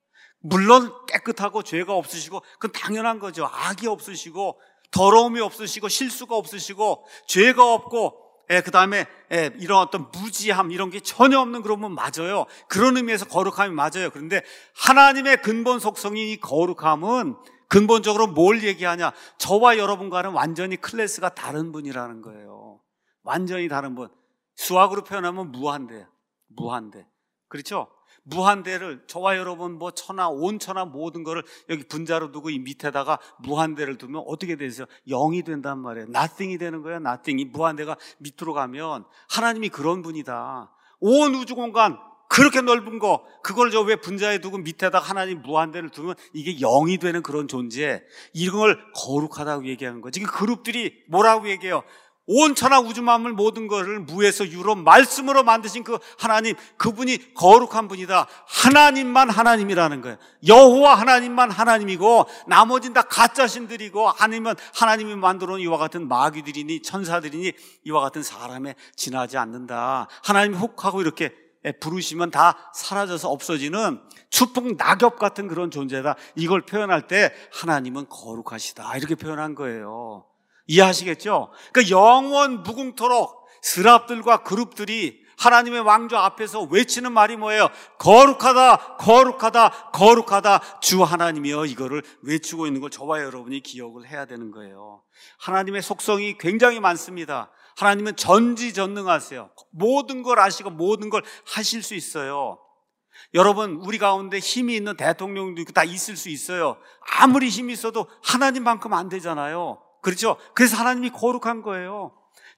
A: 물론 깨끗하고 죄가 없으시고 그건 당연한 거죠. 악이 없으시고 더러움이 없으시고 실수가 없으시고 죄가 없고, 예, 그 다음에 예, 이런 어떤 무지함 이런 게 전혀 없는 그런 분 맞아요. 그런 의미에서 거룩함이 맞아요. 그런데 하나님의 근본 속성인 이 거룩함은 근본적으로 뭘 얘기하냐? 저와 여러분과는 완전히 클래스가 다른 분이라는 거예요. 완전히 다른 분. 수학으로 표현하면 무한대, 무한대. 그렇죠? 무한대를 저와 여러분 뭐 천하, 온천하 모든 거를 여기 분자로 두고 이 밑에다가 무한대를 두면 어떻게 되세요? 영이 된단 말이에요. nothing이 되는 거예요. nothing. 이 무한대가 밑으로 가면 하나님이 그런 분이다. 온 우주 공간 그렇게 넓은 거, 그걸 저 왜 분자에 두고 밑에다가 하나님 무한대를 두면 이게 영이 되는 그런 존재, 이걸 거룩하다고 얘기하는 거지. 그 그룹들이 뭐라고 얘기해요? 온 천하 우주 만물 모든 것을 무에서 유로 말씀으로 만드신 그 하나님, 그분이 거룩한 분이다. 하나님만 하나님이라는 거예요. 여호와 하나님만 하나님이고 나머지는 다 가짜 신들이고, 아니면 하나님이 만들어 놓은 이와 같은 마귀들이니 천사들이니 이와 같은 사람에 지나지 않는다. 하나님이 혹 하고 이렇게 부르시면 다 사라져서 없어지는 추풍 낙엽 같은 그런 존재다. 이걸 표현할 때 하나님은 거룩하시다, 이렇게 표현한 거예요. 이해하시겠죠? 그러니까 영원 무궁토록 스랍들과 그룹들이 하나님의 왕좌 앞에서 외치는 말이 뭐예요? 거룩하다, 거룩하다, 거룩하다, 주 하나님이여, 이거를 외치고 있는 걸 저와 여러분이 기억을 해야 되는 거예요. 하나님의 속성이 굉장히 많습니다. 하나님은 전지전능하세요. 모든 걸 아시고 모든 걸 하실 수 있어요. 여러분, 우리 가운데 힘이 있는 대통령도 있고 다 있을 수 있어요. 아무리 힘이 있어도 하나님만큼 안 되잖아요. 그렇죠? 그래서 하나님이 거룩한 거예요.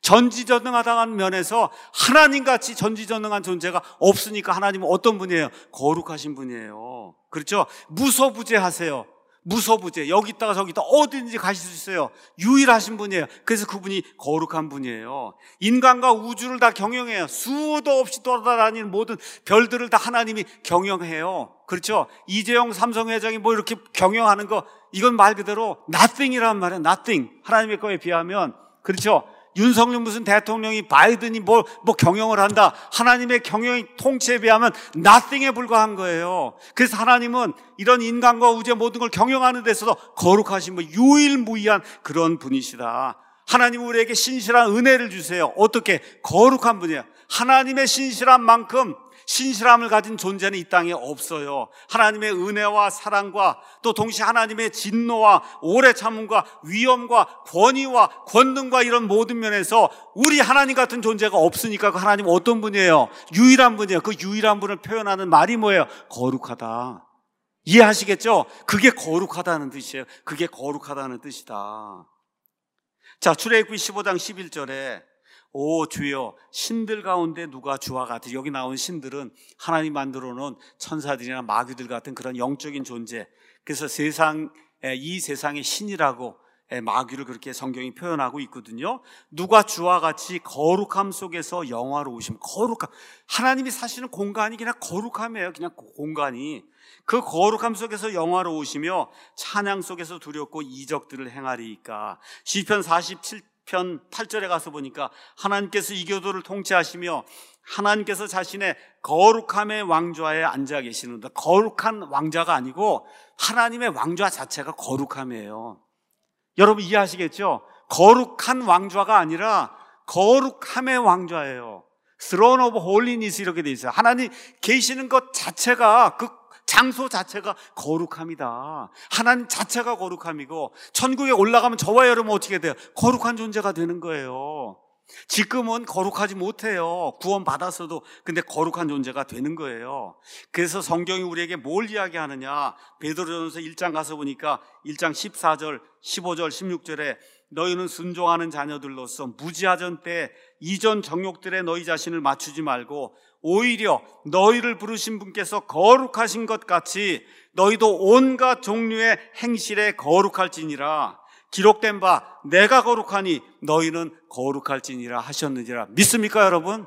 A: 전지전능하다는 면에서 하나님같이 전지전능한 존재가 없으니까 하나님은 어떤 분이에요? 거룩하신 분이에요. 그렇죠? 무소부재하세요. 무소부재. 여기 있다가 저기 있다 어디든지 가실 수 있어요. 유일하신 분이에요. 그래서 그분이 거룩한 분이에요. 인간과 우주를 다 경영해요. 수도 없이 돌아다니는 모든 별들을 다 하나님이 경영해요. 그렇죠? 이재용 삼성회장이 뭐 이렇게 경영하는 거, 이건 말 그대로 nothing이란 말이에요. nothing. 하나님의 거에 비하면. 그렇죠? 윤석열 무슨 대통령이 바이든이 뭐, 뭐 경영을 한다. 하나님의 경영의 통치에 비하면 nothing에 불과한 거예요. 그래서 하나님은 이런 인간과 우주의 모든 걸 경영하는 데 있어서 거룩하신 분, 유일무이한 그런 분이시다. 하나님 우리에게 신실한 은혜를 주세요. 어떻게? 거룩한 분이에요. 하나님의 신실한 만큼 신실함을 가진 존재는 이 땅에 없어요. 하나님의 은혜와 사랑과 또 동시에 하나님의 진노와 오래 참음과 위엄과 권위와 권능과 이런 모든 면에서 우리 하나님 같은 존재가 없으니까 그 하나님 어떤 분이에요? 유일한 분이에요. 그 유일한 분을 표현하는 말이 뭐예요? 거룩하다. 이해하시겠죠? 그게 거룩하다는 뜻이에요. 그게 거룩하다는 뜻이다. 자, 출애굽기 십오 장 십일 절에 오 주여, 신들 가운데 누가 주와 같으. 여기 나온 신들은 하나님 만들어 놓은 천사들이나 마귀들 같은 그런 영적인 존재. 그래서 세상, 이 세상의 신이라고 마귀를 그렇게 성경이 표현하고 있거든요. 누가 주와 같이 거룩함 속에서 영화로우심. 거룩함. 하나님이 사시는 공간이 그냥 거룩함이에요. 그냥 공간이. 그 거룩함 속에서 영화로우시며 찬양 속에서 두렵고 이적들을 행하리이까. 시편 사십칠 편 팔 절에 가서 보니까 하나님께서 이 교도를 통치하시며 하나님께서 자신의 거룩함의 왕좌에 앉아 계시는데, 거룩한 왕자가 아니고 하나님의 왕좌 자체가 거룩함이에요. 여러분 이해하시겠죠? 거룩한 왕좌가 아니라 거룩함의 왕좌예요. Throne of Holiness 이렇게 돼 있어요. 하나님 계시는 것 자체가, 그 장소 자체가 거룩함이다. 하나님 자체가 거룩함이고, 천국에 올라가면 저와 여러분 어떻게 돼요? 거룩한 존재가 되는 거예요. 지금은 거룩하지 못해요. 구원 받았어도. 근데 거룩한 존재가 되는 거예요. 그래서 성경이 우리에게 뭘 이야기하느냐, 베드로전서 일 장 가서 보니까 일 장 십사 절 십오 절 십육 절에 너희는 순종하는 자녀들로서 무지하던 때 이전 정욕들에 너희 자신을 맞추지 말고 오히려 너희를 부르신 분께서 거룩하신 것 같이 너희도 온갖 종류의 행실에 거룩할지니라. 기록된 바 내가 거룩하니 너희는 거룩할지니라 하셨느니라. 믿습니까 여러분?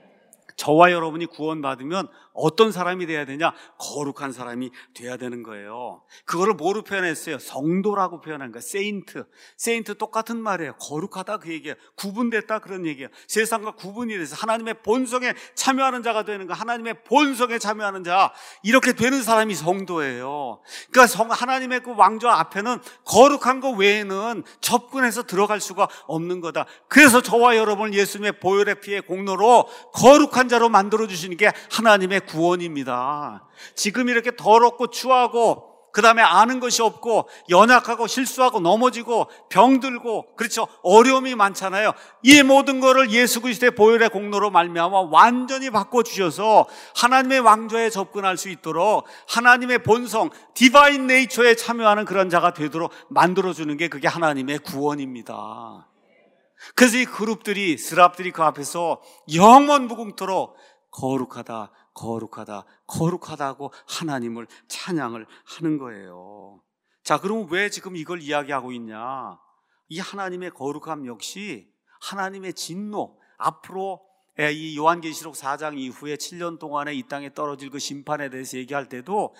A: 저와 여러분이 구원받으면 어떤 사람이 돼야 되냐? 거룩한 사람이 돼야 되는 거예요. 그거를 뭐로 표현했어요? 성도라고 표현한 거예요. 세인트. 세인트 똑같은 말이에요. 거룩하다 그 얘기예요. 구분됐다 그런 얘기예요. 세상과 구분이 돼서 하나님의 본성에 참여하는 자가 되는 거. 하나님의 본성에 참여하는 자, 이렇게 되는 사람이 성도예요. 그러니까 성, 하나님의 그 왕좌 앞에는 거룩한 거 외에는 접근해서 들어갈 수가 없는 거다. 그래서 저와 여러분을 예수님의 보혈의 피의 공로로 거룩한 자로 만들어주시는 게 하나님의 구원입니다. 지금 이렇게 더럽고 추하고 그 다음에 아는 것이 없고 연약하고 실수하고 넘어지고 병들고, 그렇죠, 어려움이 많잖아요. 이 모든 거를 예수 그리스도의 보혈의 공로로 말미암아 완전히 바꿔주셔서 하나님의 왕좌에 접근할 수 있도록 하나님의 본성, 디바인 네이처에 참여하는 그런 자가 되도록 만들어주는 게 그게 하나님의 구원입니다. 그래서 이 그룹들이, 스랍들이 그 앞에서 영원 무궁토록 거룩하다, 거룩하다, 거룩하다고 하나님을 찬양을 하는 거예요. 자, 그럼 왜 지금 이걸 이야기하고 있냐? 이 하나님의 거룩함 역시 하나님의 진노, 앞으로 이 요한계시록 사 장 이후에 칠 년 동안에 이 땅에 떨어질 그 심판에 대해서 얘기할 때도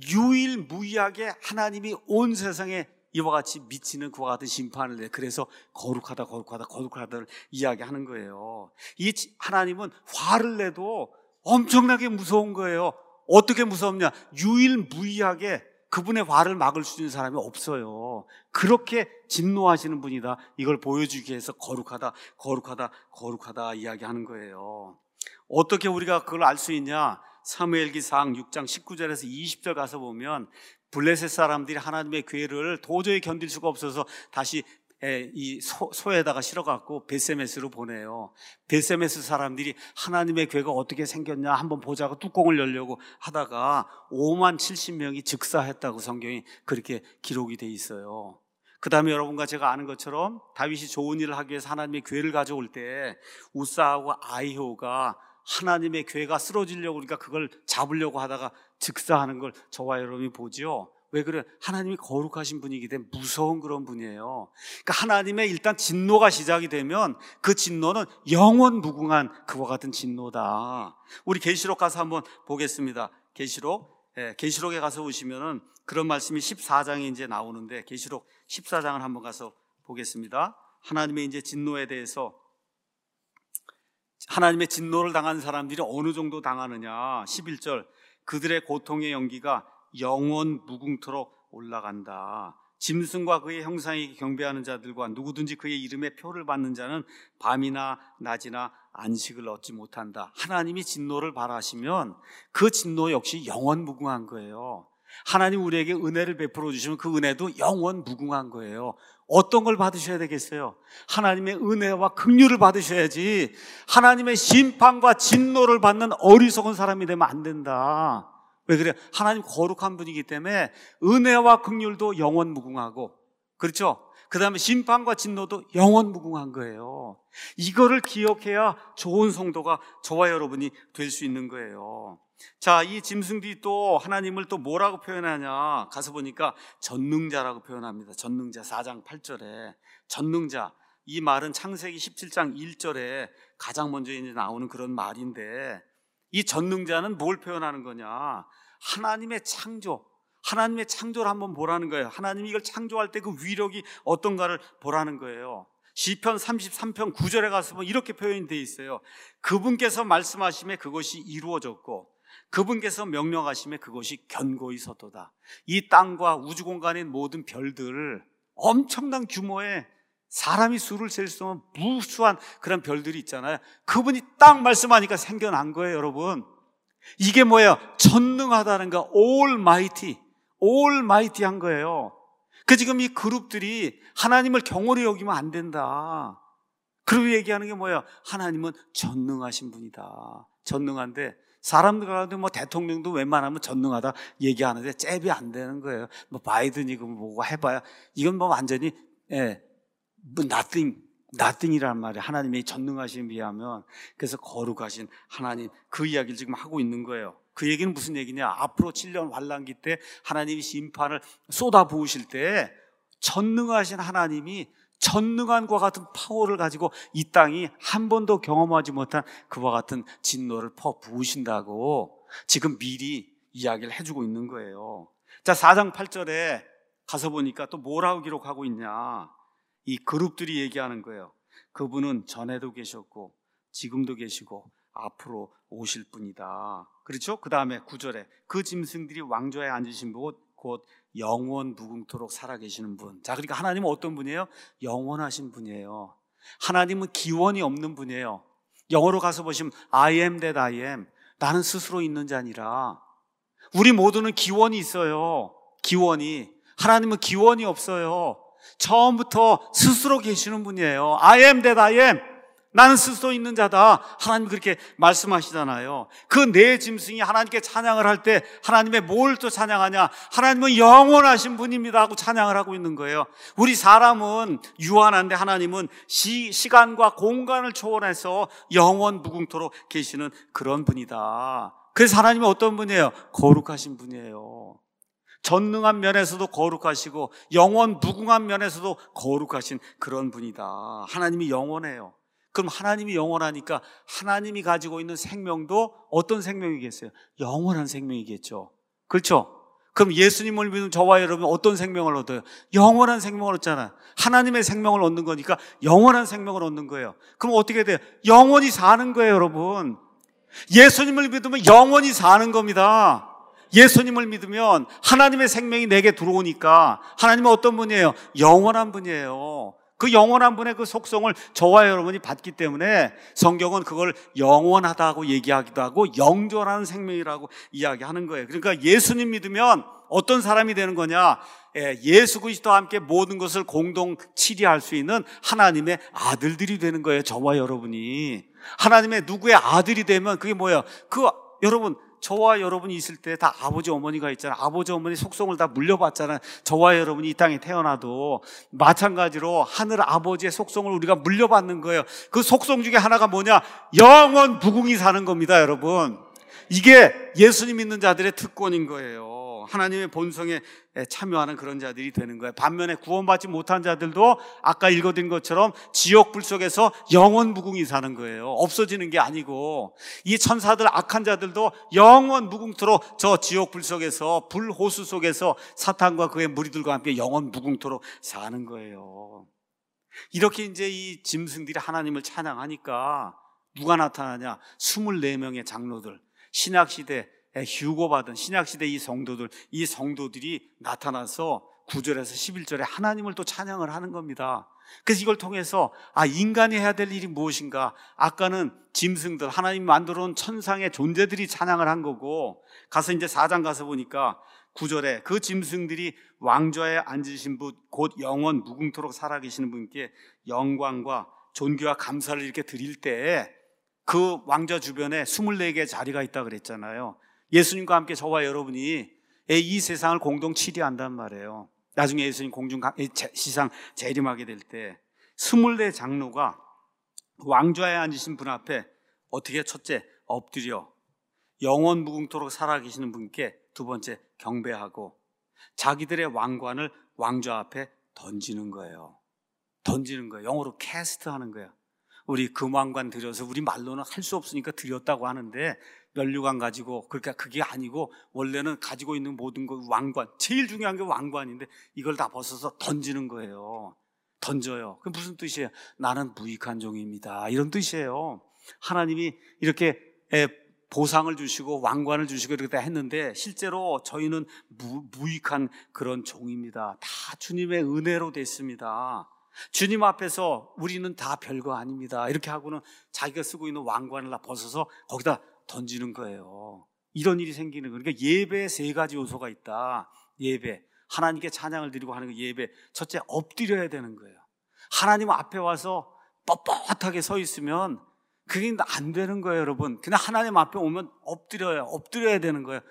A: 유일무이하게 하나님이 온 세상에 이와 같이 미치는 그와 같은 심판을 내. 그래서 거룩하다, 거룩하다, 거룩하다를 이야기하는 거예요. 이 하나님은 화를 내도 엄청나게 무서운 거예요. 어떻게 무섭냐? 유일무이하게 그분의 화를 막을 수 있는 사람이 없어요. 그렇게 진노하시는 분이다. 이걸 보여주기 위해서 거룩하다, 거룩하다, 거룩하다 이야기하는 거예요. 어떻게 우리가 그걸 알 수 있냐? 사무엘기상 육 장 십구 절에서 이십 절 가서 보면 블레셋 사람들이 하나님의 괴를 도저히 견딜 수가 없어서 다시 이 소, 소에다가 실어갖고 베세메스로 보내요. 베세메스 사람들이 하나님의 괴가 어떻게 생겼냐 한번 보자고 뚜껑을 열려고 하다가 오만 칠십 명이 즉사했다고 성경이 그렇게 기록이 돼 있어요. 그 다음에 여러분과 제가 아는 것처럼 다윗이 좋은 일을 하기 위해서 하나님의 궤를 가져올 때 우사하고 아히오가 하나님의 궤가 쓰러지려고 그러니까 그걸 잡으려고 하다가 즉사하는 걸 저와 여러분이 보지요. 왜 그래? 하나님이 거룩하신 분이기 때문에 무서운 그런 분이에요. 그러니까 하나님의 일단 진노가 시작이 되면 그 진노는 영원 무궁한 그와 같은 진노다. 우리 계시록 가서 한번 보겠습니다. 계시록, 예, 계시록에 가서 보시면은 그런 말씀이 십사 장에 이제 나오는데 계시록 십사 장을 한번 가서 보겠습니다. 하나님의 이제 진노에 대해서 하나님의 진노를 당한 사람들이 어느 정도 당하느냐. 십일 절 그들의 고통의 연기가 영원 무궁토록 올라간다. 짐승과 그의 형상에 경배하는 자들과 누구든지 그의 이름에 표를 받는 자는 밤이나 낮이나 안식을 얻지 못한다. 하나님이 진노를 발하시면 그 진노 역시 영원 무궁한 거예요. 하나님 우리에게 은혜를 베풀어 주시면 그 은혜도 영원 무궁한 거예요. 어떤 걸 받으셔야 되겠어요? 하나님의 은혜와 긍휼을 받으셔야지 하나님의 심판과 진노를 받는 어리석은 사람이 되면 안 된다. 왜 그래요? 하나님 거룩한 분이기 때문에 은혜와 긍휼도 영원 무궁하고, 그렇죠? 그 다음에 심판과 진노도 영원 무궁한 거예요. 이거를 기억해야 좋은 성도가 저와 여러분이 될 수 있는 거예요. 자, 이 짐승들이 또 하나님을 또 뭐라고 표현하냐 가서 보니까 전능자라고 표현합니다. 전능자 사 장 팔 절에 전능자, 이 말은 창세기 십칠 장 일 절에 가장 먼저 이제 나오는 그런 말인데, 이 전능자는 뭘 표현하는 거냐? 하나님의 창조, 하나님의 창조를 한번 보라는 거예요. 하나님이 이걸 창조할 때 그 위력이 어떤가를 보라는 거예요. 시편 삼십삼 편 구 절에 가서 보면 이렇게 표현이 되어 있어요. 그분께서 말씀하심에 그것이 이루어졌고 그분께서 명령하심에 그것이 견고히 섰도다. 이 땅과 우주공간의 모든 별들, 엄청난 규모의 사람이 수를 셀 수 없는 무수한 그런 별들이 있잖아요. 그분이 딱 말씀하니까 생겨난 거예요, 여러분. 이게 뭐예요? 전능하다는 거, 올마이티, 올마이티한 거예요. 그 지금 이 그룹들이 하나님을 경홀히 여기면 안 된다. 그리고 얘기하는 게 뭐예요? 하나님은 전능하신 분이다. 전능한데 사람들 가운데 뭐 대통령도 웬만하면 전능하다 얘기하는데 잽이 안 되는 거예요. 뭐 바이든이고 뭐고 해봐야 이건 뭐 완전히 예, 뭐 nothing, nothing이란 말이에요. 하나님의 전능하심에 비하면. 그래서 거룩하신 하나님, 그 이야기를 지금 하고 있는 거예요. 그 얘기는 무슨 얘기냐? 앞으로 칠 년 환란기 때 하나님이 심판을 쏟아 부으실 때 전능하신 하나님이 전능한 것과 같은 파워를 가지고 이 땅이 한 번도 경험하지 못한 그와 같은 진노를 퍼 부으신다고 지금 미리 이야기를 해주고 있는 거예요. 자, 사 장 팔 절에 가서 보니까 또 뭐라고 기록하고 있냐? 이 그룹들이 얘기하는 거예요. 그분은 전에도 계셨고 지금도 계시고 앞으로 오실 분이다. 그렇죠? 그 다음에 구 절에 그 짐승들이 왕좌에 앉으신 분 곧 영원 무궁토록 살아계시는 분. 자, 그러니까 하나님은 어떤 분이에요? 영원하신 분이에요. 하나님은 기원이 없는 분이에요. 영어로 가서 보시면 I am that I am. 나는 스스로 있는 자 아니라. 우리 모두는 기원이 있어요. 기원이. 하나님은 기원이 없어요. 처음부터 스스로 계시는 분이에요. I am that I am. 나는 스스로 있는 자다. 하나님 그렇게 말씀하시잖아요. 그 네 짐승이 하나님께 찬양을 할 때 하나님의 뭘 또 찬양하냐? 하나님은 영원하신 분입니다 하고 찬양을 하고 있는 거예요. 우리 사람은 유한한데 하나님은 시, 시간과 공간을 초월해서 영원 무궁토록 계시는 그런 분이다. 그래서 하나님은 어떤 분이에요? 거룩하신 분이에요. 전능한 면에서도 거룩하시고 영원 무궁한 면에서도 거룩하신 그런 분이다. 하나님이 영원해요. 그럼 하나님이 영원하니까 하나님이 가지고 있는 생명도 어떤 생명이겠어요? 영원한 생명이겠죠. 그렇죠? 그럼 예수님을 믿는 저와 여러분 어떤 생명을 얻어요? 영원한 생명을 얻잖아요. 하나님의 생명을 얻는 거니까 영원한 생명을 얻는 거예요. 그럼 어떻게 돼요? 영원히 사는 거예요, 여러분. 예수님을 믿으면 영원히 사는 겁니다. 예수님을 믿으면 하나님의 생명이 내게 들어오니까 하나님은 어떤 분이에요? 영원한 분이에요. 그 영원한 분의 그 속성을 저와 여러분이 받기 때문에 성경은 그걸 영원하다고 얘기하기도 하고 영존하는 생명이라고 이야기하는 거예요. 그러니까 예수님 믿으면 어떤 사람이 되는 거냐? 예수 그리스도와 함께 모든 것을 공동 치리할 수 있는 하나님의 아들들이 되는 거예요. 저와 여러분이. 하나님의 누구의 아들이 되면 그게 뭐예요? 그 여러분 저와 여러분이 있을 때 다 아버지 어머니가 있잖아요. 아버지 어머니 속성을 다 물려봤잖아요. 저와 여러분이 이 땅에 태어나도 마찬가지로 하늘 아버지의 속성을 우리가 물려받는 거예요. 그 속성 중에 하나가 뭐냐? 영원 무궁히 사는 겁니다, 여러분. 이게 예수님 믿는 자들의 특권인 거예요. 하나님의 본성에 참여하는 그런 자들이 되는 거예요. 반면에 구원받지 못한 자들도 아까 읽어드린 것처럼 지옥불 속에서 영원 무궁히 사는 거예요. 없어지는 게 아니고, 이 천사들 악한 자들도 영원 무궁토록 저 지옥불 속에서, 불호수 속에서 사탄과 그의 무리들과 함께 영원 무궁토록 사는 거예요. 이렇게 이제 이 짐승들이 하나님을 찬양하니까 누가 나타나냐? 스물네 명의 장로들, 신약시대 휴거받은 신약시대 이 성도들, 이 성도들이 나타나서 구 절에서 십일 절에 하나님을 또 찬양을 하는 겁니다. 그래서 이걸 통해서 아, 인간이 해야 될 일이 무엇인가? 아까는 짐승들, 하나님 만들어 놓은 천상의 존재들이 찬양을 한 거고, 가서 이제 사 장 가서 보니까 구 절에 그 짐승들이 왕좌에 앉으신 분, 곧 영원 무궁토록 살아계시는 분께 영광과 존귀와 감사를 이렇게 드릴 때 그 왕좌 주변에 스물네 개의 자리가 있다 그랬잖아요. 예수님과 함께 저와 여러분이 이 세상을 공동 치리한단 말이에요. 나중에 예수님 공중 시상 재림하게 될 때 스물네 장로가 왕좌에 앉으신 분 앞에 어떻게? 첫째, 엎드려 영원 무궁토록 살아계시는 분께 두 번째, 경배하고 자기들의 왕관을 왕좌 앞에 던지는 거예요. 던지는 거예요. 영어로 캐스트하는 거예요. 우리 금왕관 드려서, 우리 말로는 할 수 없으니까 드렸다고 하는데, 면류관 가지고, 그러니까 그게 아니고 원래는 가지고 있는 모든 것, 왕관, 제일 중요한 게 왕관인데 이걸 다 벗어서 던지는 거예요. 던져요. 그게 무슨 뜻이에요? 나는 무익한 종입니다, 이런 뜻이에요. 하나님이 이렇게 보상을 주시고 왕관을 주시고 이렇게 다 했는데 실제로 저희는 무, 무익한 그런 종입니다. 다 주님의 은혜로 됐습니다. 주님 앞에서 우리는 다 별거 아닙니다, 이렇게 하고는 자기가 쓰고 있는 왕관을 다 벗어서 거기다 던지는 거예요. 이런 일이 생기는 거예요. 그러니까 예배에 세 가지 요소가 있다. 예배, 하나님께 찬양을 드리고 하는 거 예배. 첫째, 엎드려야 되는 거예요. 하나님 앞에 와서 뻣뻣하게 서 있으면 그게 안 되는 거예요, 여러분. 그냥 하나님 앞에 오면 엎드려요. 엎드려야 되는 거예요.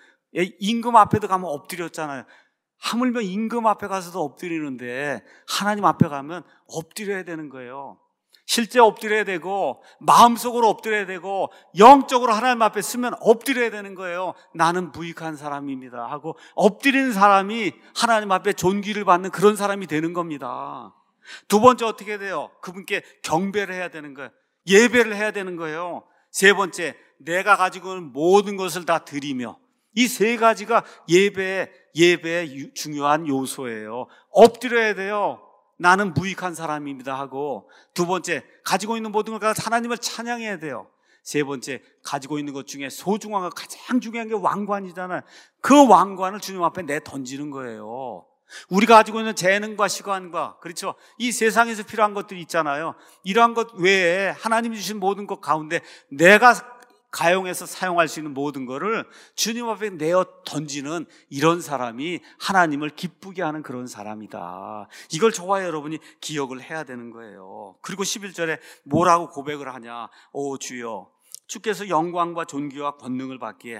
A: 임금 앞에도 가면 엎드렸잖아요. 하물며 임금 앞에 가서도 엎드리는데 하나님 앞에 가면 엎드려야 되는 거예요. 실제 엎드려야 되고, 마음속으로 엎드려야 되고, 영적으로 하나님 앞에 서면 엎드려야 되는 거예요. 나는 무익한 사람입니다 하고 엎드리는 사람이 하나님 앞에 존귀를 받는 그런 사람이 되는 겁니다. 두 번째, 어떻게 돼요? 그분께 경배를 해야 되는 거예요. 예배를 해야 되는 거예요. 세 번째, 내가 가지고 있는 모든 것을 다 드리며. 이 세 가지가 예배의, 예배의 중요한 요소예요. 엎드려야 돼요. 나는 무익한 사람입니다 하고, 두 번째, 가지고 있는 모든 걸 가지고 하나님을 찬양해야 돼요. 세 번째, 가지고 있는 것 중에 소중한 거, 가장 중요한 게 왕관이잖아요. 그 왕관을 주님 앞에 내 던지는 거예요. 우리가 가지고 있는 재능과 시간과, 그렇죠, 이 세상에서 필요한 것들이 있잖아요. 이러한 것 외에 하나님이 주신 모든 것 가운데 내가 가용해서 사용할 수 있는 모든 것을 주님 앞에 내어 던지는 이런 사람이 하나님을 기쁘게 하는 그런 사람이다. 이걸 저와 여러분이 기억을 해야 되는 거예요. 그리고 십일 절에 뭐라고 고백을 하냐? 오 주여, 주께서 영광과 존귀와 권능을 받기에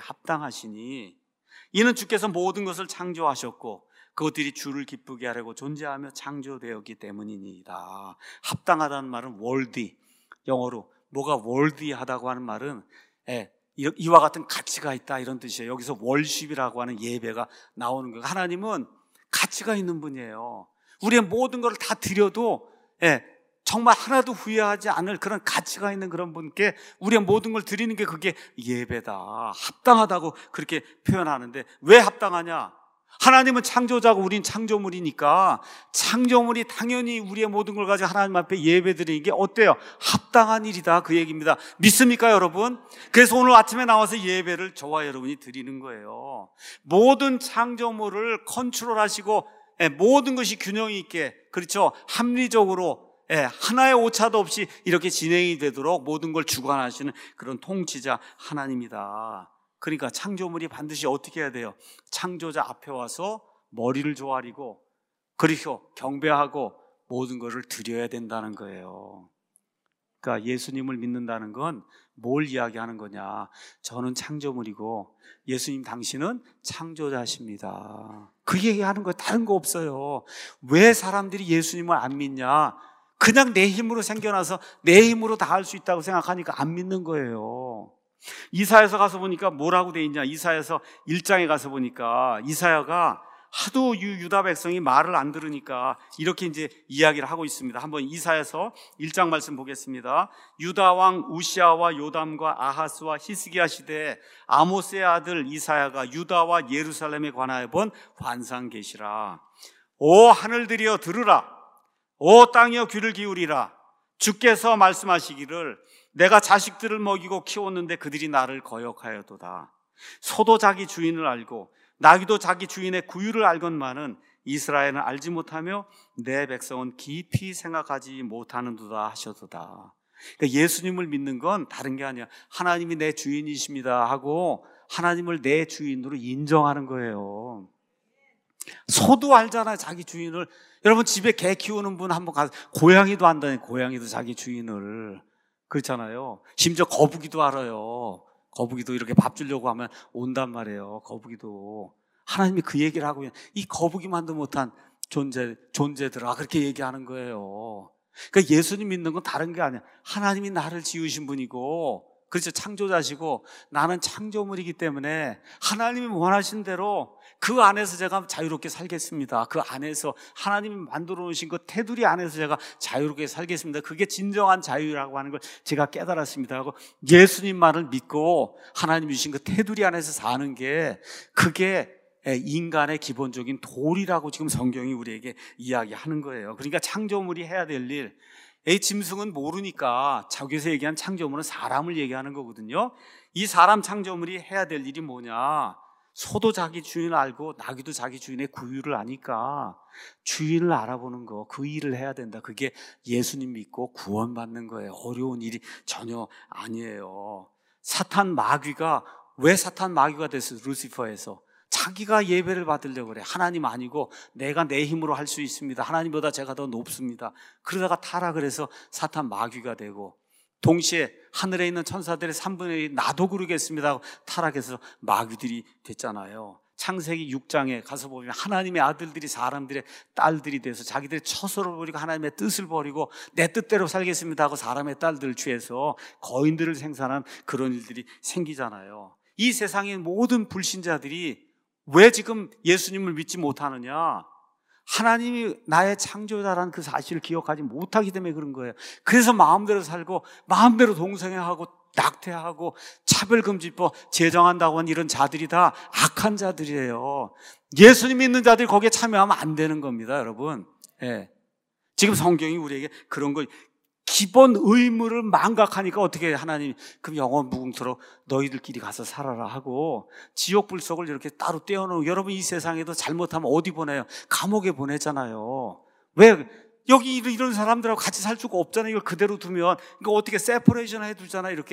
A: 합당하시니 이는 주께서 모든 것을 창조하셨고 그것들이 주를 기쁘게 하려고 존재하며 창조되었기 때문이니이다. 합당하다는 말은 worthy, 영어로 뭐가 worthy하다고 하는 말은 예, 이와 같은 가치가 있다, 이런 뜻이에요. 여기서 월십이라고 하는 예배가 나오는 거예요. 하나님은 가치가 있는 분이에요. 우리의 모든 걸 다 드려도 예, 정말 하나도 후회하지 않을 그런 가치가 있는 그런 분께 우리의 모든 걸 드리는 게 그게 예배다, 합당하다고 그렇게 표현하는데, 왜 합당하냐? 하나님은 창조자고 우린 창조물이니까 창조물이 당연히 우리의 모든 걸 가지고 하나님 앞에 예배드리는 게 어때요? 합당한 일이다, 그 얘기입니다. 믿습니까, 여러분? 그래서 오늘 아침에 나와서 예배를 저와 여러분이 드리는 거예요. 모든 창조물을 컨트롤하시고 모든 것이 균형 있게, 그렇죠, 합리적으로 하나의 오차도 없이 이렇게 진행이 되도록 모든 걸 주관하시는 그런 통치자 하나님이다. 그러니까 창조물이 반드시 어떻게 해야 돼요? 창조자 앞에 와서 머리를 조아리고 그리고 경배하고 모든 것을 드려야 된다는 거예요. 그러니까 예수님을 믿는다는 건 뭘 이야기하는 거냐? 저는 창조물이고 예수님 당신은 창조자십니다. 그 얘기하는 거예요. 다른 거 없어요. 왜 사람들이 예수님을 안 믿냐? 그냥 내 힘으로 생겨나서 내 힘으로 다 할 수 있다고 생각하니까 안 믿는 거예요. 이사야서 가서 보니까 뭐라고 돼 있냐? 이사야서 일 장에 가서 보니까 이사야가 하도 유다 백성이 말을 안 들으니까 이렇게 이제 이야기를 하고 있습니다. 한번 이사야서 일 장 말씀 보겠습니다. 유다 왕 우시아와 요담과 아하스와 히스기야 시대에 아모스의 아들 이사야가 유다와 예루살렘에 관하여 본 환상 계시라. 오 하늘들이여 들으라. 오 땅이여 귀를 기울이라. 주께서 말씀하시기를 내가 자식들을 먹이고 키웠는데 그들이 나를 거역하여도다. 소도 자기 주인을 알고 나귀도 자기 주인의 구유를 알건만은 이스라엘은 알지 못하며 내 백성은 깊이 생각하지 못하는도다 하셔도다. 그러니까 예수님을 믿는 건 다른 게 아니야. 하나님이 내 주인이십니다 하고 하나님을 내 주인으로 인정하는 거예요. 소도 알잖아요, 자기 주인을. 여러분 집에 개 키우는 분 한번 가서 고양이도 안다니, 고양이도 자기 주인을. 그렇잖아요. 심지어 거북이도 알아요. 거북이도 이렇게 밥 주려고 하면 온단 말이에요. 거북이도. 하나님이 그 얘기를 하고 있는, 이 거북이만도 못한 존재, 존재들아 그렇게 얘기하는 거예요. 그러니까 예수님 믿는 건 다른 게 아니야. 하나님이 나를 지으신 분이고, 그렇죠, 창조자시고 나는 창조물이기 때문에 하나님이 원하신 대로 그 안에서 제가 자유롭게 살겠습니다. 그 안에서 하나님이 만들어 놓으신 그 테두리 안에서 제가 자유롭게 살겠습니다. 그게 진정한 자유라고 하는 걸 제가 깨달았습니다 하고 예수님만을 믿고 하나님이 주신 그 테두리 안에서 사는 게, 그게 인간의 기본적인 도리라고 지금 성경이 우리에게 이야기하는 거예요. 그러니까 창조물이 해야 될 일, 이 짐승은 모르니까 저기서 얘기한 창조물은 사람을 얘기하는 거거든요. 이 사람 창조물이 해야 될 일이 뭐냐? 소도 자기 주인을 알고 나귀도 자기 주인의 구유를 아니까 주인을 알아보는 거, 그 일을 해야 된다. 그게 예수님 믿고 구원받는 거예요. 어려운 일이 전혀 아니에요. 사탄 마귀가 왜 사탄 마귀가 됐어요? 루시퍼에서 자기가 예배를 받으려고 그래. 하나님 아니고 내가 내 힘으로 할 수 있습니다. 하나님보다 제가 더 높습니다. 그러다가 타락을 해서 사탄 마귀가 되고, 동시에 하늘에 있는 천사들의 삼분의 일 나도 그러겠습니다 하고 타락해서 마귀들이 됐잖아요. 창세기 육 장에 가서 보면 하나님의 아들들이 사람들의 딸들이 돼서 자기들의 처소를 버리고 하나님의 뜻을 버리고 내 뜻대로 살겠습니다 하고 사람의 딸들을 취해서 거인들을 생산한 그런 일들이 생기잖아요. 이 세상의 모든 불신자들이 왜 지금 예수님을 믿지 못하느냐? 하나님이 나의 창조자라는 그 사실을 기억하지 못하기 때문에 그런 거예요. 그래서 마음대로 살고 마음대로 동성애하고 낙태하고 차별금지법 제정한다고 하는 이런 자들이 다 악한 자들이에요. 예수님 믿는 자들이 거기에 참여하면 안 되는 겁니다, 여러분. 예. 지금 성경이 우리에게 그런 걸, 기본 의무를 망각하니까 어떻게 하나님, 그럼 영원 무궁토록 너희들끼리 가서 살아라 하고 지옥 불속을 이렇게 따로 떼어놓고, 여러분 이 세상에도 잘못하면 어디 보내요? 감옥에 보내잖아요. 왜? 여기 이런 사람들하고 같이 살 수가 없잖아요. 이걸 그대로 두면 이거 어떻게 세퍼레이션 해두잖아요. 이렇게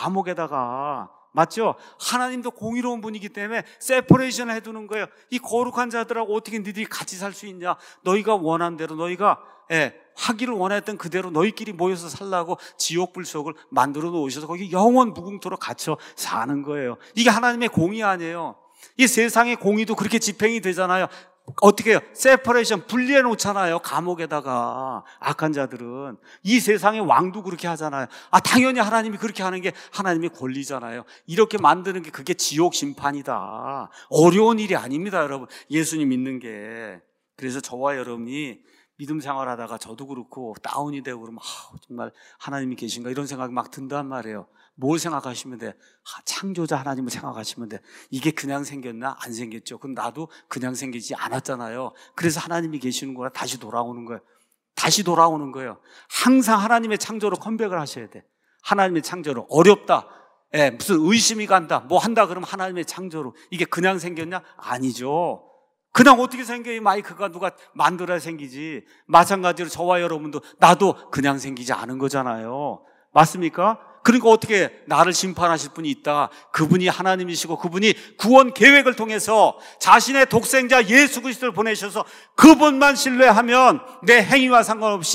A: 감옥에다가. 맞죠? 하나님도 공의로운 분이기 때문에 세퍼레이션 해두는 거예요. 이 거룩한 자들하고 어떻게 너희들이 같이 살 수 있냐? 너희가 원한 대로, 너희가 예, 하기를 원했던 그대로 너희끼리 모여서 살라고 지옥 불속을 만들어 놓으셔서 거기 영원 무궁토록 갇혀 사는 거예요. 이게 하나님의 공의 아니에요. 이 세상의 공의도 그렇게 집행이 되잖아요. 어떻게 해요? 세퍼레이션, 분리해 놓잖아요. 감옥에다가. 악한 자들은. 이 세상의 왕도 그렇게 하잖아요. 아, 당연히 하나님이 그렇게 하는 게 하나님의 권리잖아요. 이렇게 만드는 게 그게 지옥 심판이다. 어려운 일이 아닙니다, 여러분. 예수님 믿는 게. 그래서 저와 여러분이 믿음 생활하다가 저도 그렇고 다운이 되고 그러면 아, 정말 하나님이 계신가 이런 생각이 막 든단 말이에요. 뭘 생각하시면 돼? 아, 창조자 하나님을 생각하시면 돼. 이게 그냥 생겼나? 안 생겼죠. 그럼 나도 그냥 생기지 않았잖아요. 그래서 하나님이 계시는구나. 다시 돌아오는 거예요. 다시 돌아오는 거예요. 항상 하나님의 창조로 컴백을 하셔야 돼. 하나님의 창조로. 어렵다. 예, 무슨 의심이 간다. 뭐 한다 그러면 하나님의 창조로. 이게 그냥 생겼냐? 아니죠. 그냥 어떻게 생겨? 이 마이크가 누가 만들어야 생기지. 마찬가지로 저와 여러분도 나도 그냥 생기지 않은 거잖아요. 맞습니까? 그러니까 어떻게 나를 심판하실 분이 있다. 그분이 하나님이시고 그분이 구원 계획을 통해서 자신의 독생자 예수 그리스도를 보내셔서 그분만 신뢰하면 내 행위와 상관없이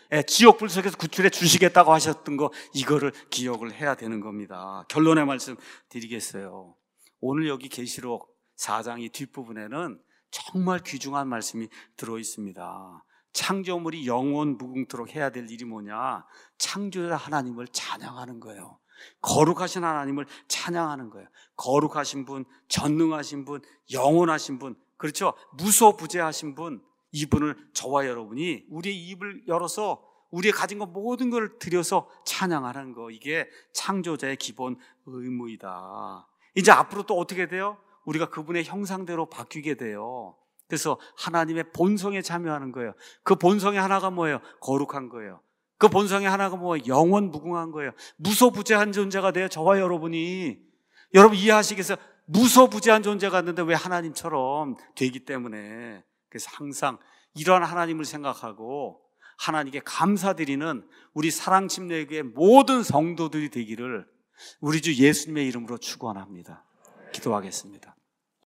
A: 지옥불 속에서 구출해 주시겠다고 하셨던 거, 이거를 기억을 해야 되는 겁니다. 결론의 말씀 드리겠어요. 오늘 여기 계시록 사 장 이 뒷부분에는 정말 귀중한 말씀이 들어있습니다. 창조물이 영원 무궁토록 해야 될 일이 뭐냐? 창조자 하나님을 찬양하는 거예요. 거룩하신 하나님을 찬양하는 거예요. 거룩하신 분, 전능하신 분, 영원하신 분, 그렇죠? 무소부재하신 분, 이분을 저와 여러분이 우리의 입을 열어서 우리의 가진 것 모든 걸 들여서 찬양하는 거, 이게 창조자의 기본 의무이다. 이제 앞으로 또 어떻게 돼요? 우리가 그분의 형상대로 바뀌게 돼요. 그래서 하나님의 본성에 참여하는 거예요. 그 본성의 하나가 뭐예요? 거룩한 거예요. 그 본성의 하나가 뭐예요? 영원 무궁한 거예요. 무소부재한 존재가 돼요. 저와 여러분이. 여러분 이해하시겠어요? 무소부재한 존재가 됐는데 왜 하나님처럼 되기 때문에. 그래서 항상 이러한 하나님을 생각하고 하나님께 감사드리는 우리 사랑침례교회 모든 성도들이 되기를 우리 주 예수님의 이름으로 축원합니다. 기도하겠습니다.